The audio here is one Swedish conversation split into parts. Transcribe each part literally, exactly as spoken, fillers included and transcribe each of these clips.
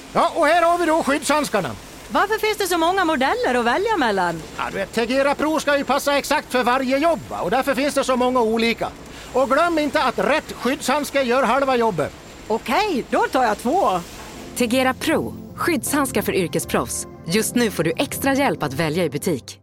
Ja, och här har vi då skyddshandskarna. Varför finns det så många modeller att välja mellan? Ja, du vet, Tegera Pro ska ju passa exakt för varje jobb, och därför finns det så många olika. Och glöm inte att rätt skyddshandskar gör halva jobbet. Okej, då tar jag två. Tegera Pro, skyddshandskar för yrkesproffs. Just nu får du extra hjälp att välja i butik.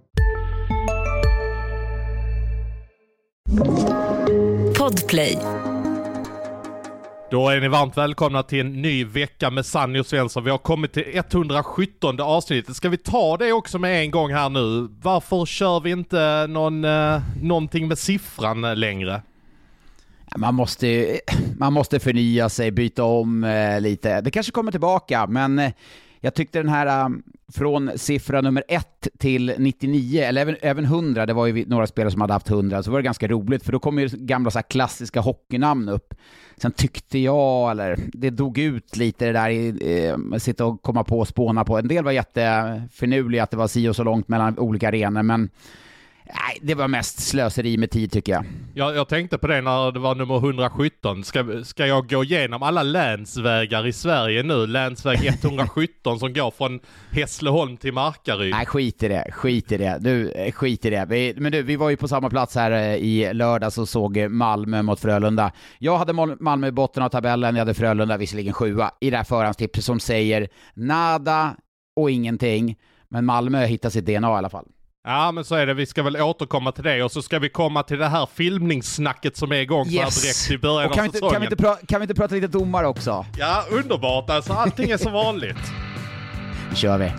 Podplay. Då är ni varmt välkomna till en ny vecka med Sanny och Svensson. Vi har kommit till etthundrasjuttonde avsnittet. Ska vi ta det också med en gång här nu? Varför kör vi inte någon, eh, någonting med siffran längre? Man måste, man måste förnya sig, byta om eh, lite. Det kanske kommer tillbaka, men eh, jag tyckte den här um, från siffra nummer ett till nittionio, eller även, även hundra, det var ju några spelare som hade haft hundra, så var det ganska roligt, för då kom ju gamla så här klassiska hockeynamn upp. Sen tyckte jag, eller det dog ut lite det där i, eh, sitta och komma på och spåna på. En del var jätteförnuliga att det var si och så långt mellan olika arenor, men nej, det var mest slöseri med tid tycker jag. jag. Jag tänkte på det när det var nummer etthundrasjutton. Ska, ska jag gå igenom alla länsvägar i Sverige nu? Länsväg etthundrasjutton som går från Hässleholm till Markaryd. Nej, skit i det. Skit i det. Du, skit i det. Vi, men du, vi var ju på samma plats här i lördags och såg Malmö mot Frölunda. Jag hade Malmö i botten av tabellen. Jag hade Frölunda visserligen sjua i det här förhandstipset som säger nada och ingenting. Men Malmö hittar sitt D N A i alla fall. Ja, men så är det. Vi ska väl återkomma till det. Och så ska vi komma till det här filmningssnacket som är igång yes. så direkt i början och kan av vi inte, säsongen. Kan vi, inte pra- kan vi inte prata lite domar också? Ja, underbart. Alltså, allting är som vanligt. Nu kör vi.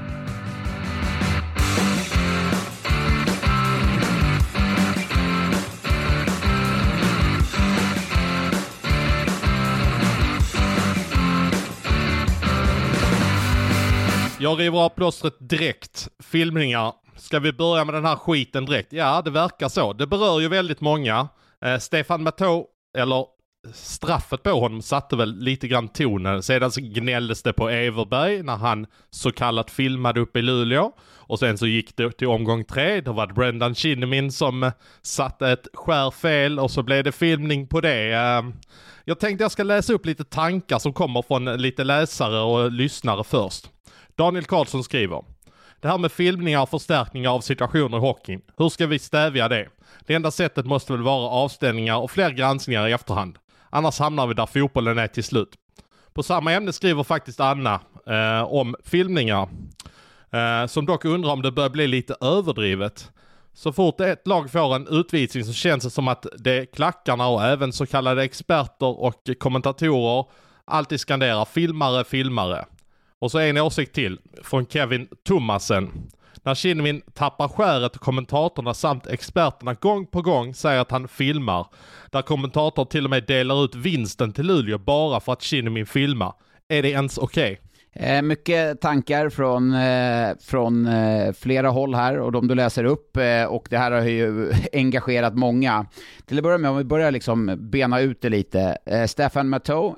Jag river av plåstret direkt. Filmningar. Ska vi börja med den här skiten direkt? Ja, det verkar så. Det berör ju väldigt många. Eh, Stefan Matteau, eller straffet på honom, satte väl lite grann tonen. Sedan så gnälldes det på Everberg när han så kallat filmade upp i Luleå. Och sen så gick det till omgång tre. Då var det Brendan Shinnimin som satte ett skärfel och så blev det filmning på det. Eh, jag tänkte jag ska läsa upp lite tankar som kommer från lite läsare och lyssnare först. Daniel Karlsson skriver: det här med filmningar och förstärkningar av situationer i hockeyn. Hur ska vi stävja det? Det enda sättet måste väl vara avställningar och fler granskningar i efterhand. Annars hamnar vi där fotbollen är till slut. På samma ämne skriver faktiskt Anna eh, om filmningar. Eh, som dock undrar om det bör bli lite överdrivet. Så fort ett lag får en utvisning så känns det som att det klackarna och även så kallade experter och kommentatorer alltid skanderar filmare, filmare. Och så en åsikt till från Kevin Thomasen. När Shinnimin tappar skäret och kommentatorerna samt experterna gång på gång säger att han filmar. Där kommentator till och med delar ut vinsten till Luleå bara för att Shinnimin filmar. Är det ens okej? Okay? Eh, mycket tankar från, eh, från eh, flera håll här och de du läser upp eh, och det här har ju engagerat många. Till att börja med, om vi börjar liksom bena ut det lite. Eh, Stefan Matteau,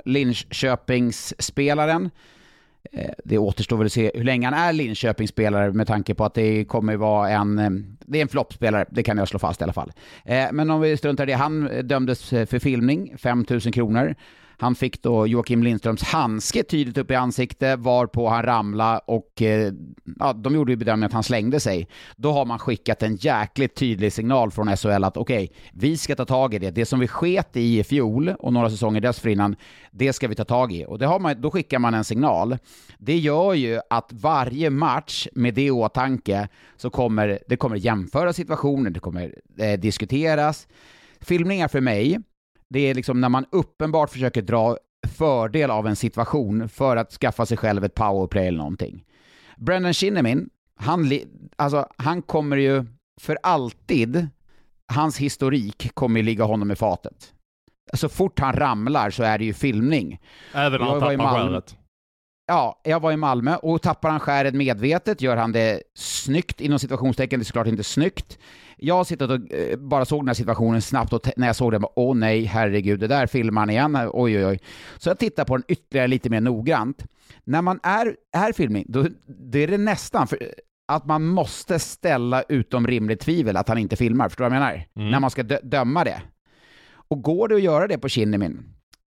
Linköpingsspelaren. Det återstår väl att se hur länge han är Linköpingsspelare med tanke på att det kommer vara en det är en floppspelare, det kan jag slå fast i alla fall. Men om vi struntar i det, han dömdes för filmning, fem tusen kronor. Han fick då Joakim Lindströms handske tydligt upp i ansikte varpå han ramlade och ja, de gjorde ju bedömningen att han slängde sig. Då har man skickat en jäkligt tydlig signal från S H L att okej, okay, vi ska ta tag i det. Det som vi sket i i fjol och några säsonger dessförinnan, det ska vi ta tag i. Och det har man, då skickar man en signal. Det gör ju att varje match med det i åtanke så kommer det kommer jämföra situationer, det kommer eh, diskuteras. Filmningar för mig, det är liksom när man uppenbart försöker dra fördel av en situation för att skaffa sig själv ett powerplay eller någonting. Brendan Shinnimin, han, alltså, han kommer ju för alltid, hans historik kommer ju ligga honom i fatet. Så fort han ramlar så är det ju filmning. Även när han tappar skäret. Ja, jag var i Malmö och tappar han skäret medvetet, gör han det snyggt inom situationstecken, det är såklart inte snyggt. Jag sitter och eh, bara såg den här situationen snabbt och t- när jag såg det, åh nej, herregud, det där filmar han igen, oj oj oj. Så jag tittar på den ytterligare lite mer noggrant. När man är, är filmning, då det är det nästan för, att man måste ställa utom rimligt tvivel att han inte filmar, förstår du vad jag menar? Mm. När man ska dö- döma det. Och går det att göra det på Shinnimin?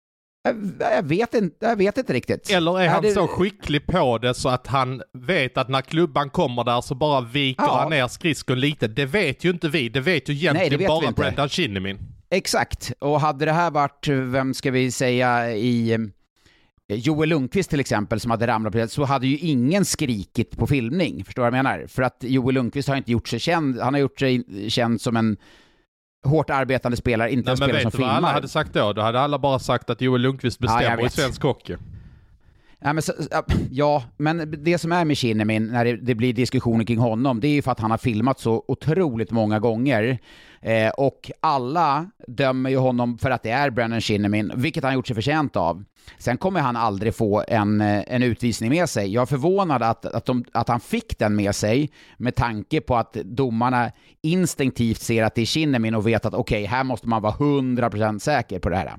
Jag, jag, vet inte, jag vet inte riktigt. Eller är han det... så skicklig på det så att han vet att när klubban kommer där så bara viker ja. han ner skridskon lite. Det vet ju inte vi. Det vet ju egentligen Nej, vet bara Brendan Shinnimin. Exakt. Och hade det här varit, vem ska vi säga, i Joel Lundqvist till exempel som hade ramlat på det, så hade ju ingen skrikit på filmning. Förstår du vad jag menar? För att Joel Lundqvist har inte gjort sig känd. Han har gjort sig känd som en hårt arbetande spelare, inte en spelare som filmar. Men vet du vad alla hade sagt då? Då hade alla bara sagt att Joel Lundqvist bestämmer ja, i svensk hockey. Ja men, så, ja, men det som är med Shinnimin när det, det blir diskussioner kring honom, det är ju för att han har filmat så otroligt många gånger. Eh, och alla dömer ju honom för att det är Brendan Shinnimin, vilket han gjort sig förtjänt av. Sen kommer han aldrig få en, en utvisning med sig. Jag är förvånad att, att, de, att han fick den med sig med tanke på att domarna instinktivt ser att det är Shinnimin och vet att okej, okay, här måste man vara hundra procent säker på det här.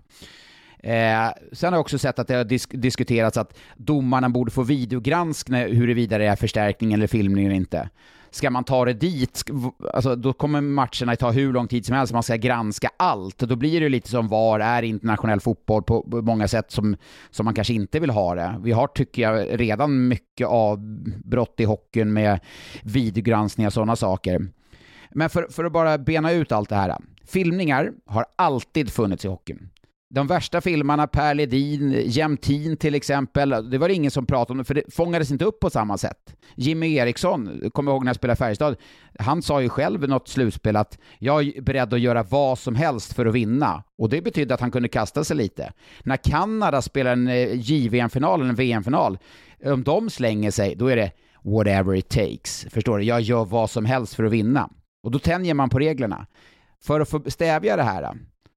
Eh, sen har jag också sett att det har disk- diskuterats att domarna borde få videogranskning huruvida det är förstärkning eller filmning eller inte. Ska man ta det dit, alltså, då kommer matcherna ta hur lång tid som helst, man ska granska allt. Och då blir det lite som var är internationell fotboll på många sätt som, som man kanske inte vill ha det. Vi har, tycker jag, redan mycket avbrott i hockeyn med videogranskning och sådana saker. Men för, för att bara bena ut allt det här. Filmningar har alltid funnits i hockeyn. De värsta filmarna, Per Ledin, Jämtin till exempel, det var det ingen som pratade om, för det fångades inte upp på samma sätt. Jimmy Eriksson, kommer ihåg när jag spelade Färjestad, han sa ju själv i något slutspel att jag är beredd att göra vad som helst för att vinna. Och det betydde att han kunde kasta sig lite. När Kanada spelar en J V M-final eller en V M-final, om de slänger sig, då är det whatever it takes. Förstår du? Jag gör vad som helst för att vinna. Och då tänjer man på reglerna. För att få stävja det här,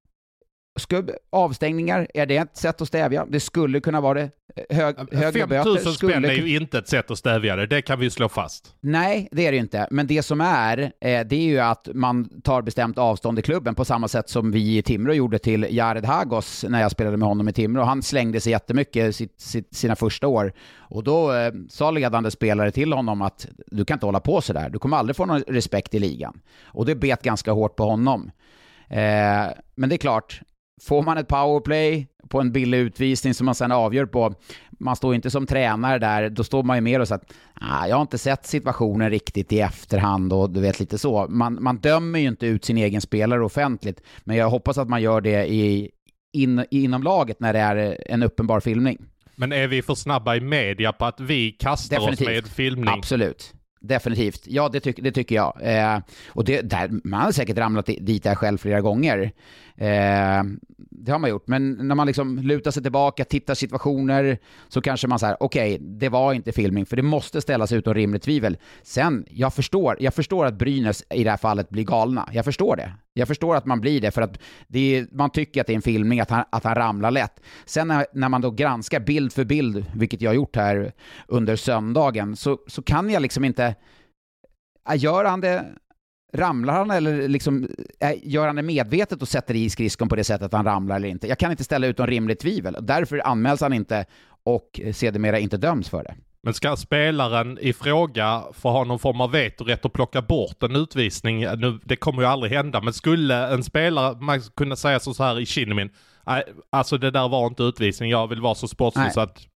Skubb, avstängningar, är det ett sätt att stävja? Det skulle kunna vara det. Hög, högre böter. fem tusen spänn är ju inte ett sätt att stävja det. Det kan vi slå fast. Nej, det är det ju inte. Men det som är, eh, det är ju att man tar bestämt avstånd i klubben på samma sätt som vi i Timrå gjorde till Jared Hagos när jag spelade med honom i Timrå. Han slängde sig jättemycket sitt, sitt, sina första år. Och då eh, sa ledande spelare till honom att du kan inte hålla på så där. Du kommer aldrig få någon respekt i ligan. Och det bet ganska hårt på honom. Eh, men det är klart, får man ett powerplay på en billig utvisning som man sedan avgör på, man står inte som tränare där, då står man ju mer och säger att ah, jag har inte sett situationen riktigt i efterhand och du vet lite så. Man, man dömer ju inte ut sin egen spelare offentligt, men jag hoppas att man gör det i, in, inom laget när det är en uppenbar filmning. Men är vi för snabba i media på att vi kastar Definitivt. oss med filmning? Absolut. Definitivt. Ja, det, tyck, det tycker jag. Eh, och det, där, man har säkert ramlat dit där själv flera gånger. Eh, det har man gjort. Men när man liksom lutar sig tillbaka, tittar situationer, så kanske man säger, okej, okay, det var inte filmning, för det måste ställas utom rimligt tvivel. Sen, jag förstår, jag förstår att Brynäs i det här fallet blir galna. Jag förstår det. Jag förstår att man blir det, för att det är, man tycker att det är en filmning, att han, att han ramlar lätt. Sen när, när man då granskar bild för bild, vilket jag har gjort här under söndagen, så, så kan jag liksom inte... Gör han det, ramlar han eller liksom, gör han det medvetet och sätter i skridskon på det sättet att han ramlar eller inte? Jag kan inte ställa ut någon rimligt tvivel. Därför anmäls han inte och sedermera inte döms för det. Men ska spelaren i fråga få ha någon form av vetorätt och plocka bort en utvisning? Nu, det kommer ju aldrig hända, men skulle en spelare man kunna säga så här i Shinnimin, alltså det där var inte utvisning, jag vill vara så sportslig så att...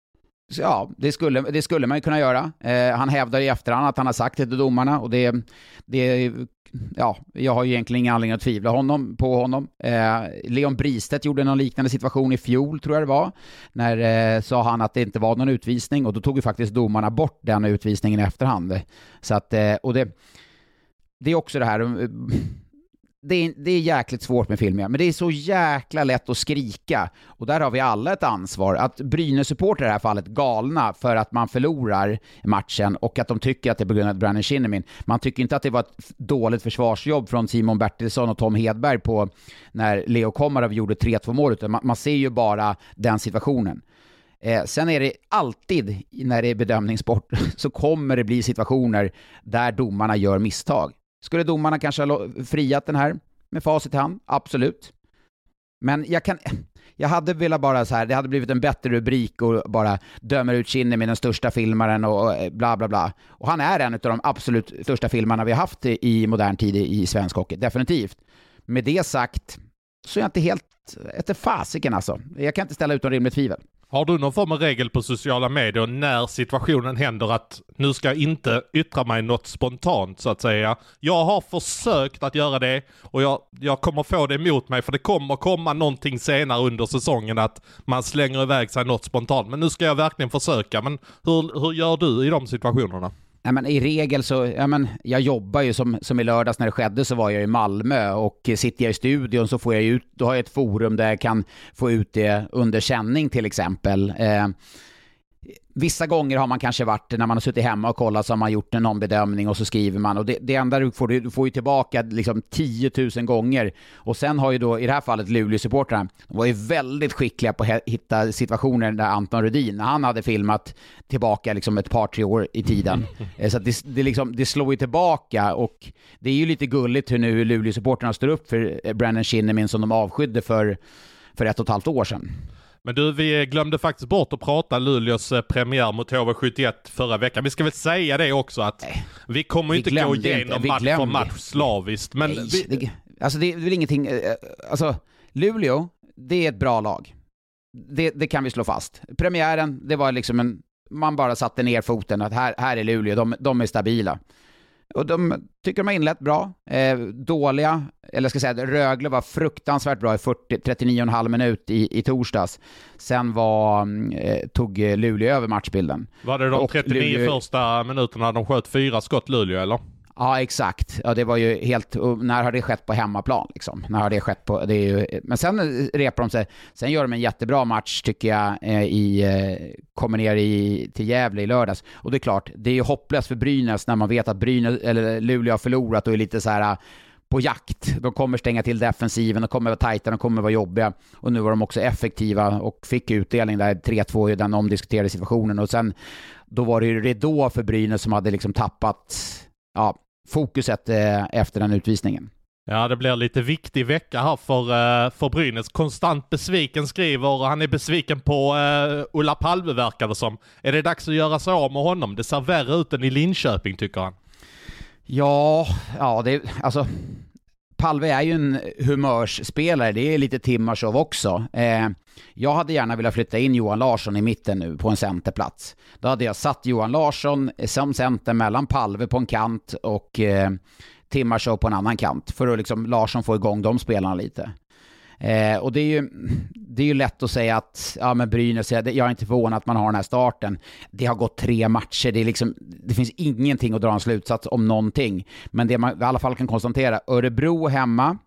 Ja, det skulle, det skulle man ju kunna göra. Eh, han hävdar i efterhand att han har sagt det till domarna, och det, det ja, jag har ju egentligen ingen anledning att tvivla honom, på honom. Eh, Leon Bristedt gjorde någon liknande situation i fjol, tror jag det var, när eh, sa han att det inte var någon utvisning, och då tog ju faktiskt domarna bort den utvisningen i efterhand. Så att, eh, och det, det är också det här... Det är, det är jäkligt svårt med filmer, men det är så jäkla lätt att skrika, och där har vi alla ett ansvar. Att Brynäs-supporter i det här fallet galna för att man förlorar matchen och att de tycker att det är på grund av Brandon Shinnimin. Man tycker inte att det var ett dåligt försvarsjobb från Simon Bertilsson och Tom Hedberg på när Leo Komarov gjorde tre två mål, utan man, man ser ju bara den situationen. Eh, sen är det alltid, när det är bedömningssport, så kommer det bli situationer där domarna gör misstag. Skulle domarna kanske ha friat den här med facit i hand? Absolut. Men jag kan, jag hade velat bara så här, det hade blivit en bättre rubrik och bara dömer ut Shinnimin med den största filmaren och bla bla bla. Och han är en av de absolut största filmarna vi har haft i modern tid i svensk hockey, definitivt. Med det sagt så är jag inte helt att efter fasiken alltså. Jag kan inte ställa ut någon rimligt tvivel. Har du någon form av regel på sociala medier när situationen händer att nu ska jag inte yttra mig något spontant så att säga? Jag har försökt att göra det och jag, jag kommer få det emot mig för det kommer komma någonting senare under säsongen att man slänger iväg sig något spontant. Men nu ska jag verkligen försöka. Men hur, hur gör du i de situationerna? Ja, men i regel så, ja, men jag jobbar ju som, som i lördags när det skedde så var jag i Malmö och sitter jag i studion så får jag ut, då har jag ett forum där jag kan få ut det under sändning till exempel. Eh, vissa gånger har man kanske varit, när man har suttit hemma och kollat så har man gjort en ombedömning och så skriver man och det, det enda du får, du får ju tillbaka liksom tio tusen gånger och sen har ju då i det här fallet Luleå-supportrarna, de var ju väldigt skickliga på att hitta situationer där Anton Rudin, när han hade filmat tillbaka liksom ett par, tre år i tiden. Så att det, det, liksom, det slår ju tillbaka och det är ju lite gulligt hur nu Luleå-supportrarna står upp för Brandon Shinnimin som de avskydde för, för ett och ett halvt år sedan. Men du, vi glömde faktiskt bort att prata Luleås premiär mot H V sjuttioett förra veckan. Vi ska väl säga det också att Nej, vi kommer vi inte gå igenom match för match slaviskt. Men Nej, vi... det, alltså det är väl ingenting, alltså Luleå, det är ett bra lag. Det, det kan vi slå fast. Premiären, det var liksom en, man bara satte ner foten att här, här är Luleå, de, de är stabila. Och de tycker de har inlett bra. Eh, dåliga, eller ska jag säga, Rögle var fruktansvärt bra i fyrtio, trettionio och en halv minut i, i torsdags. Sen var, eh, tog Luleå över matchbilden. Var det de och trettionio Luleå... första minuterna de sköt fyra skott Luleå, eller? Ja, exakt. Ja, det var ju helt... När har det skett på hemmaplan, liksom? När har det skett på... Det är ju, men sen repar de sig. Sen gör de en jättebra match, tycker jag, i... Kommer ner i, till Gävle i lördags. Och det är klart, det är ju hopplöst för Brynäs när man vet att Brynäs, eller Luleå har förlorat och är lite så här på jakt. De kommer stänga till defensiven, de kommer vara tajta, de kommer vara jobbiga. Och nu var de också effektiva och fick utdelning där tre två i den omdiskuterade situationen. Och sen, då var det ju ridå för Brynäs som hade liksom tappat... Ja, fokuset eh, efter den utvisningen. Ja, det blir lite viktig vecka här för, uh, för Brynäs. Konstant besviken skriver, han är besviken på uh, Ulla Palve verkar det som. Är det dags att göra sig av med honom? Det ser värre ut än i Linköping, tycker han. Ja, ja det, alltså Palve är ju en humörsspelare, det är lite Timashov också. Eh, jag hade gärna velat flytta in Johan Larsson i mitten nu på en centerplats. Då hade jag satt Johan Larsson som center mellan Palve på en kant och eh, Timashov på en annan kant för att liksom Larsson få igång de spelarna lite. Eh, och det är ju det är ju lätt att säga att ja, men Brynäs, jag är inte förvånad att man har den här starten. Det har gått tre matcher, det är liksom, det finns ingenting att dra en slutsats om någonting. Men det man i alla fall kan konstatera, Örebro hemma,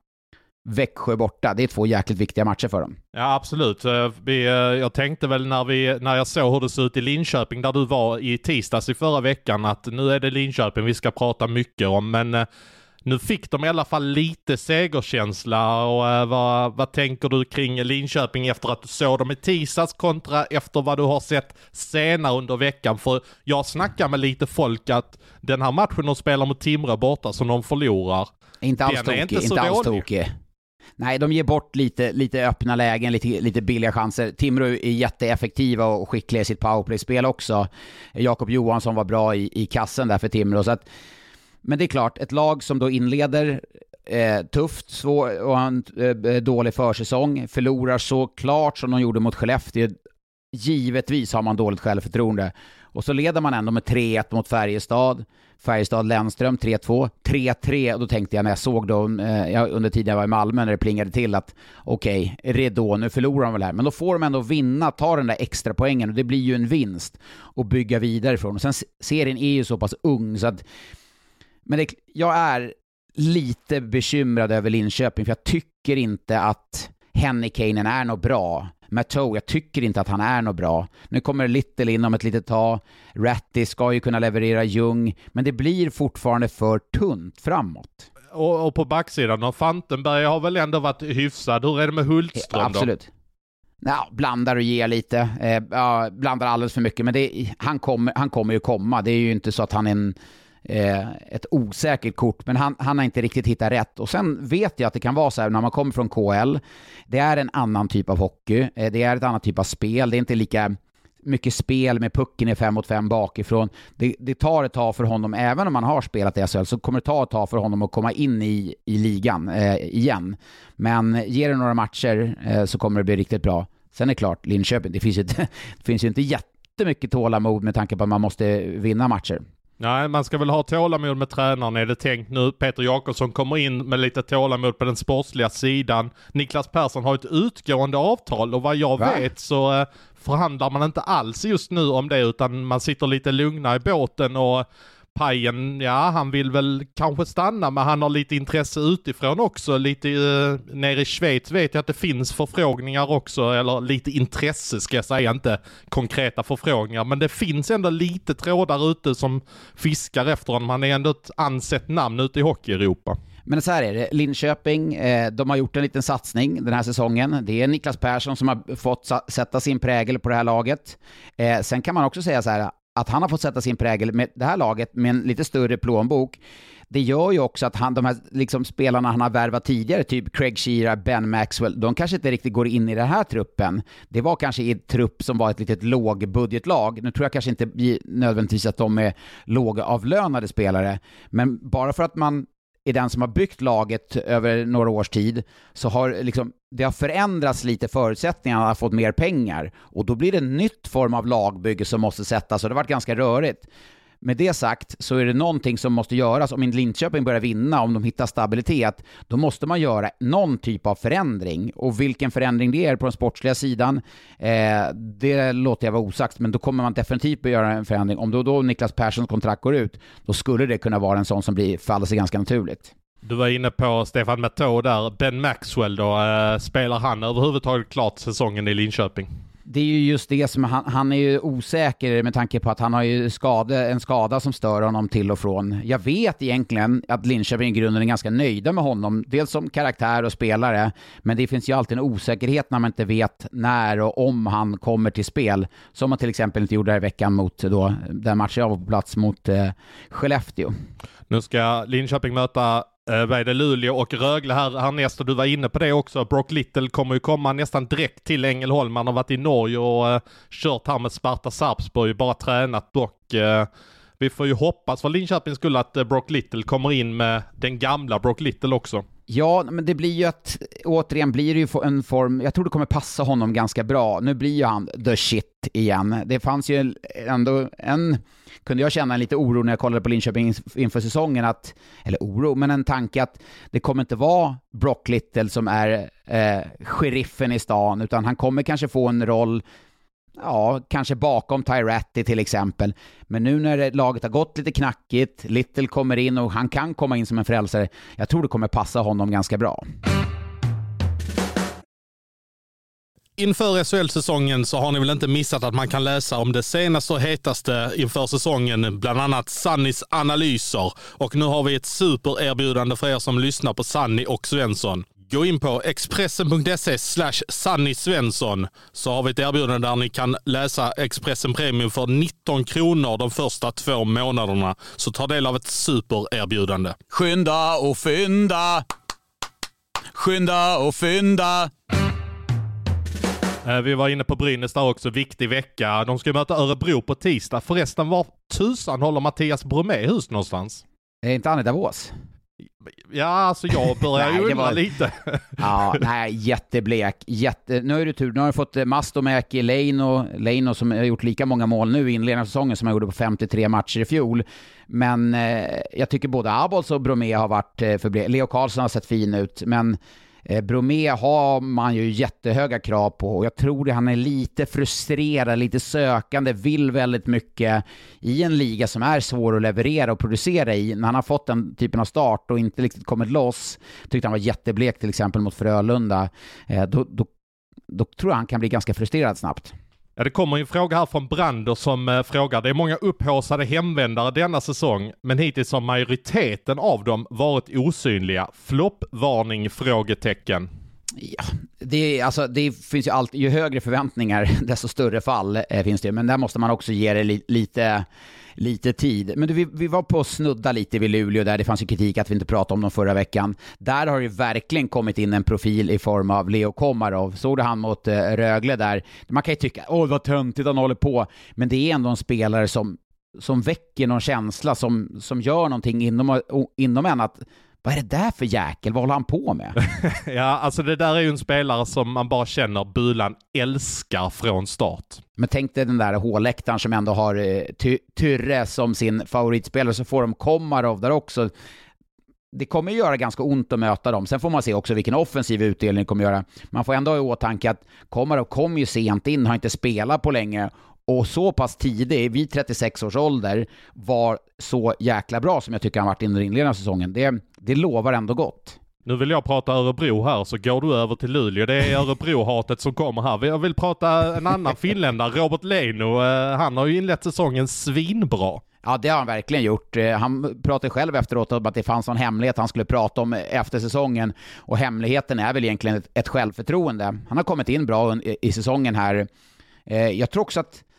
Växjö borta, det är två jäkligt viktiga matcher för dem. Ja, absolut. Vi, jag tänkte väl när, vi, när jag såg hur det såg ut i Linköping där du var i tisdags i förra veckan att nu är det Linköping vi ska prata mycket om, men nu fick de i alla fall lite segerkänsla. Och äh, vad, vad tänker du kring Linköping efter att du såg dem i tisdags kontra efter vad du har sett senare under veckan? För jag snackar med lite folk att den här matchen de spelar mot Timrå borta som de förlorar, inte alls tokig, inte, inte alls tokig. Nej, de ger bort lite, lite öppna lägen, lite, lite billiga chanser. Timrå är jätteeffektiva och skickliga i sitt powerplay-spel också. Jakob Johansson var bra i, i kassen där för Timrå. Så att, men det är klart, ett lag som då inleder eh, tufft svår, och en eh, dålig försäsong, förlorar så klart som de gjorde mot Skellefteå. Givetvis har man dåligt självförtroende. Och så leder man ändå med tre ett mot Färjestad. Färjestad-Lennström tre två. tre tre, och då tänkte jag när jag såg då, eh, under tiden jag var i Malmö när det plingade till att okej, okay, redo, nu förlorar de väl här. Men då får de ändå vinna, ta den där extra poängen och det blir ju en vinst och bygga vidare ifrån. Och sen serien är ju så pass ung så att, men det, jag är lite bekymrad över Linköping för jag tycker inte att Hennikainen är något bra. Matteau, jag tycker inte att han är något bra. Nu kommer Little in om ett litet tag. Ratti ska ju kunna leverera Ljung, men det blir fortfarande för tunt framåt. Och, och på backsidan, och Fantenberg har väl ändå varit hyfsad. Hur är det med Hultström? Ja, absolut. Ja, blandar och ger lite. Eh, ja, blandar alldeles för mycket, men det, han, kommer, han kommer ju komma. Det är ju inte så att han är en Eh, ett osäkert kort, men han, han har inte riktigt hittat rätt. Och sen vet jag att det kan vara så här när man kommer från K L, det är en annan typ av hockey, eh, det är ett annat typ av spel, det är inte lika mycket spel med pucken i fem mot fem bakifrån. Det, det tar ett tag för honom, även om man har spelat i S H L, så kommer det ta ett tag för honom att komma in i, i ligan eh, igen. Men ger det några matcher eh, så kommer det bli riktigt bra. Sen är det klart, Linköping, det finns ju, det finns ju inte jättemycket tålamod med tanke på att man måste vinna matcher. Nej, man ska väl ha tålamod med tränaren, är det tänkt nu. Peter Jakobsson kommer in med lite tålamod på den sportsliga sidan. Niklas Persson har ett utgående avtal och vad jag Va? vet så eh, förhandlar man inte alls just nu om det, utan man sitter lite lugna i båten och Pajen, ja, han vill väl kanske stanna, men han har lite intresse utifrån också. Lite uh, nere i Schweiz vet jag att det finns förfrågningar också, eller lite intresse ska jag säga, inte konkreta förfrågningar, men det finns ändå lite trådar ute som fiskar efter honom. Han är ändå ett ansett namn ute i hockey-Europa. Men så här är det, Linköping, eh, de har gjort en liten satsning den här säsongen. Det är Niklas Persson som har fått sa- sätta sin prägel på det här laget. Eh, sen kan man också säga så här, att han har fått sätta sin prägel med det här laget med en lite större plånbok. Det gör ju också att han, de här liksom spelarna han har värvat tidigare, typ Craig Shearer, Ben Maxwell, de kanske inte riktigt går in i den här truppen. Det var kanske i en trupp som var ett litet lågbudgetlag. Nu tror jag kanske inte nödvändigtvis att de är lågavlönade spelare, men bara för att man är den som har byggt laget över några års tid, så har liksom, det har förändrats lite förutsättningarna, har fått mer pengar, och då blir det en nytt form av lagbygge som måste sättas, och det har varit ganska rörigt. Med det sagt så är det någonting som måste göras. Om en Linköping börjar vinna, om de hittar stabilitet, då måste man göra någon typ av förändring. Och vilken förändring det är på den sportsliga sidan, eh, det låter jag vara osagt, men då kommer man definitivt att göra en förändring. Om då, då Niklas Perssons kontrakt går ut, då skulle det kunna vara en sån som blir, faller sig ganska naturligt. Du var inne på Stefan Matteau där, Ben Maxwell då, eh, spelar han överhuvudtaget klart säsongen i Linköping? Det är ju just det som han, han är ju osäker med tanke på att han har ju skada, en skada som stör honom till och från. Jag vet egentligen att Linköping i grunden är ganska nöjda med honom, dels som karaktär och spelare, men det finns ju alltid en osäkerhet när man inte vet när och om han kommer till spel, som man till exempel inte gjorde här i veckan mot då, den matchen jag var på plats mot eh, Skellefteå. Nu ska Linköping möta vad är det, Luleå och Rögle här härnäst, och du var inne på det också. Brock Little kommer ju komma nästan direkt till Ängelholm. Han har varit i Norge och uh, kört här med Sparta Sarpsborg, bara tränat dock. Uh, vi får ju hoppas för Linköping skulle att uh, Brock Little kommer in med den gamla Brock Little också. Ja, men det blir ju att återigen blir det ju en form, jag tror det kommer passa honom ganska bra. Nu blir ju han the shit igen. Det fanns ju ändå en, kunde jag känna en lite oro när jag kollade på Linköping inför säsongen, att, eller oro, men en tanke att det kommer inte vara Brock Little som är eh, sheriffen i stan, utan han kommer kanske få en roll, ja, kanske bakom Ty Ratty till exempel. Men nu när laget har gått lite knackigt, Little kommer in och han kan komma in som en frälsare. Jag tror det kommer passa honom ganska bra. Inför S H L-säsongen så har ni väl inte missat att man kan läsa om det senaste och hetaste inför säsongen, bland annat Sannys analyser. Och nu har vi ett supererbjudande för er som lyssnar på Sanny och Svensson. Gå in på expressen punkt se slash Sanny Svensson, så har vi ett erbjudande där ni kan läsa Expressen Premium för nitton kronor de första två månaderna. Så ta del av ett supererbjudande. Skynda och fynda! Skynda och fynda! Vi var inne på Brynäs där också, viktig vecka. De ska möta Örebro på tisdag. Förresten, var tusan håller Mattias Bromé hus någonstans? Är inte han i Davos? Ja, alltså jag börjar ju undra var... lite. Ja, nej, jätteblek. Jätte... Nu är det tur, nu har jag fått Mastomäki, Leino, Leino som har gjort lika många mål nu i inledningen av säsongen som jag gjorde på femtiotre matcher i fjol. Men eh, jag tycker både Abols och Bromé har varit eh, för blek. Leo Karlsson har sett fin ut, men Eh, Bromé har man ju jättehöga krav på, och jag tror att han är lite frustrerad, lite sökande, vill väldigt mycket i en liga som är svår att leverera och producera i. När han har fått den typen av start och inte riktigt kommit loss, tyckte han var jätteblek till exempel mot Frölunda, eh, då, då, då tror jag han kan bli ganska frustrerad snabbt. Ja, det kommer en fråga här från Brander som eh, frågar: det är många upphaussade hemvändare denna säsong, men hittills har majoriteten av dem varit osynliga. Floppvarning? Frågetecken. Ja, det, alltså, det finns ju alltid, ju högre förväntningar desto större fall eh, finns det. Men där måste man också ge det li, lite, lite tid. Men vi, vi var på att snudda lite vid Luleå där det fanns ju kritik att vi inte pratade om dem förra veckan. Där har det verkligen kommit in en profil i form av Leo Komarov. Såg du han mot eh, Rögle där? Man kan ju tycka, åh vad töntigt han håller på. Men det är ändå en spelare som, som väcker någon känsla, som, som gör någonting inom, inom en att vad är det där för jäkel? Vad håller han på med? Ja, alltså det där är ju en spelare som man bara känner Bulan älskar från start. Men tänk dig den där håläktaren som ändå har eh, ty- Tyrre som sin favoritspelare, så får de Komarov där också. Det kommer ju göra ganska ont att möta dem. Sen får man se också vilken offensiv utdelning det kommer göra. Man får ändå ha i åtanke att Komarov kom ju sent in, har inte spelat på länge. Och så pass tidigt, vid trettiosex års ålder, var så jäkla bra som jag tycker han varit under inledningen av säsongen. Det, det lovar ändå gott. Nu vill jag prata Örebro här, så går du över till Luleå. Det är Örebro-hatet som kommer här. Jag vill prata en annan finländare, Robert Leino. Han har ju inlett säsongen svinbra. Ja, det har han verkligen gjort. Han pratade själv efteråt om att det fanns en hemlighet han skulle prata om efter säsongen. Och hemligheten är väl egentligen ett, ett självförtroende. Han har kommit in bra i, i säsongen här. Jag tror också att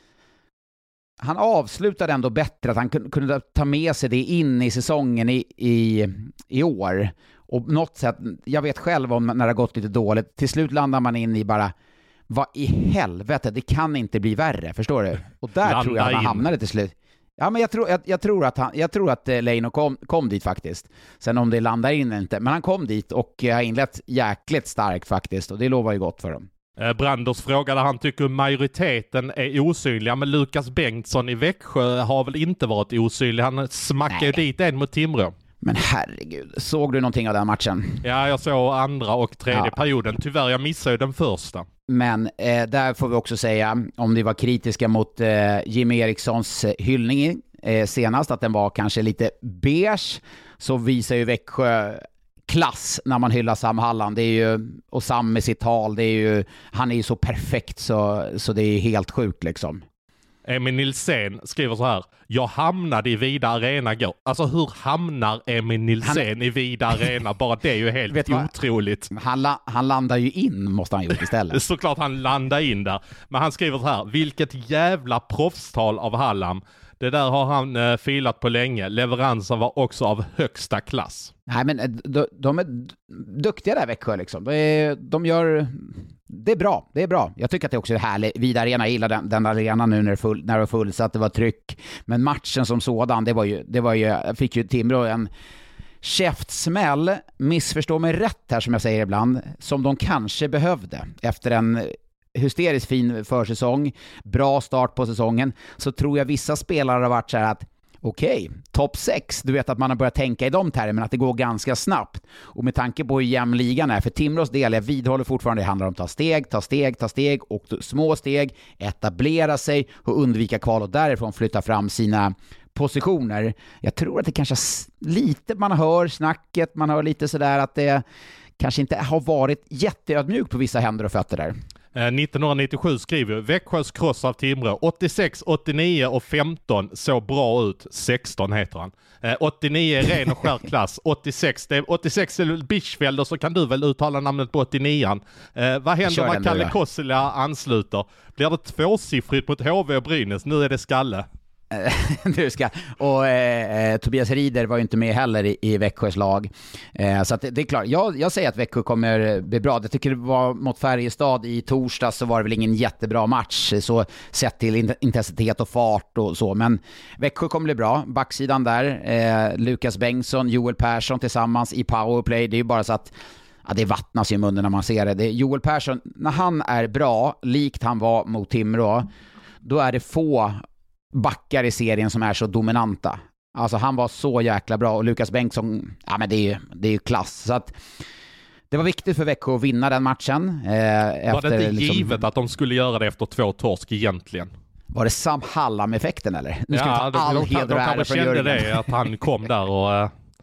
han avslutade ändå bättre, att han kunde ta med sig det in i säsongen i, i, i år. Och på något sätt, jag vet själv om när det har gått lite dåligt, till slut landar man in i bara, vad i helvete, det kan inte bli värre, förstår du? Och där Landa tror jag att han hamnade till slut. Ja, men jag tror, jag, jag tror att han, jag tror att Leino kom, kom dit faktiskt. Sen om det landar in eller inte, men han kom dit och har inlett jäkligt starkt faktiskt, och det lovar ju gott för dem. Branders frågade han tycker majoriteten är osynliga, men Lukas Bengtsson i Växjö har väl inte varit osynlig. Han smackade ju dit en mot Timrå. Men herregud, såg du någonting av den matchen? Ja, jag såg andra och tredje ja. perioden. Tyvärr, jag missade ju den första. Men eh, där får vi också säga, om ni var kritiska mot eh, Jimmy Erikssons hyllning eh, senast, att den var kanske lite beige, så visar ju Växjö klass när man hyllar Sam Halland. Det är ju, och Sam med sitt tal, det är ju, han är ju så perfekt så, så det är helt sjukt liksom. Emil Nilsén skriver så här: jag hamnade i Vida Arena igår. Alltså hur hamnar Emil Nilsén han... i Vida Arena? Bara det är ju helt vet otroligt. Han, la... han landar ju in, måste han gjort istället. Såklart han landar in där. Men han skriver så här: vilket jävla proffstal av Hallam. Det där har han eh, filat på länge. Leveransen var också av högsta klass. Nej, men de, de är duktiga där Växjö liksom. De, är, de gör... Det är bra, det är bra. Jag tycker att det också är härligt. Vida Arena, jag gillar den, den arenan nu när det, full, när det var full, så att det var tryck. Men matchen som sådan, det var ju, det var ju, fick ju Timrå en käftsmäll, missförstå mig rätt här som jag säger ibland, som de kanske behövde. Efter en hysteriskt fin försäsong, bra start på säsongen, så tror jag vissa spelare har varit så här att okej, okay, topp sex, du vet att man har börjat tänka i de termerna, att det går ganska snabbt. Och med tanke på hur jämn ligan är, för Timrås del, jag vidhåller fortfarande, det handlar om att ta steg, ta steg, ta steg och små steg, etablera sig och undvika kval och därifrån flytta fram sina positioner. Jag tror att det kanske lite, man hör snacket, man hör lite sådär att det kanske inte har varit jätteödmjukt på vissa händer och fötter där. nittonhundranittiosju skriver Växjös kross av Timrå. åttiosex, åttionio och femton såg bra ut. sexton heter han. åttionio är ren och skär klass. åttiosex, det är åttiosex är Bischfeld, och så kan du väl uttala namnet på åttionio. Eh, vad händer när Kalle Kossila ansluter? Blir det tvåsiffrigt mot H V och Brynäs? Nu är det skalle. Du ska. Och eh, Tobias Rieder var ju inte med heller i, i Växjös lag. Eh, så att det, det är klart. Jag, jag säger att Växjö kommer bli bra. Jag tycker det var mot Färjestad i torsdag, så var det väl ingen jättebra match så sett till intensitet och fart och så. Men Växjö kommer bli bra. Backsidan där. Eh, Lukas Bengtsson, Joel Persson tillsammans i powerplay. Det är ju bara så att ja, det vattnas i munnen när man ser det. det är Joel Persson, när han är bra, likt han var mot Timrå, då är det få backar i serien som är så dominanta. Alltså han var så jäkla bra, och Lukas Bengtsson, ja men det är ju, det är ju klass. Så att det var viktigt för Växjö att vinna den matchen. Eh, var efter, det inte liksom, givet att de skulle göra det efter två torsk egentligen? Var det Sam Hallam-effekten eller? Nu ska ja, vi ta all de, de, heder och de, de ära kanske från kände Jörgen. det, att han kom där och...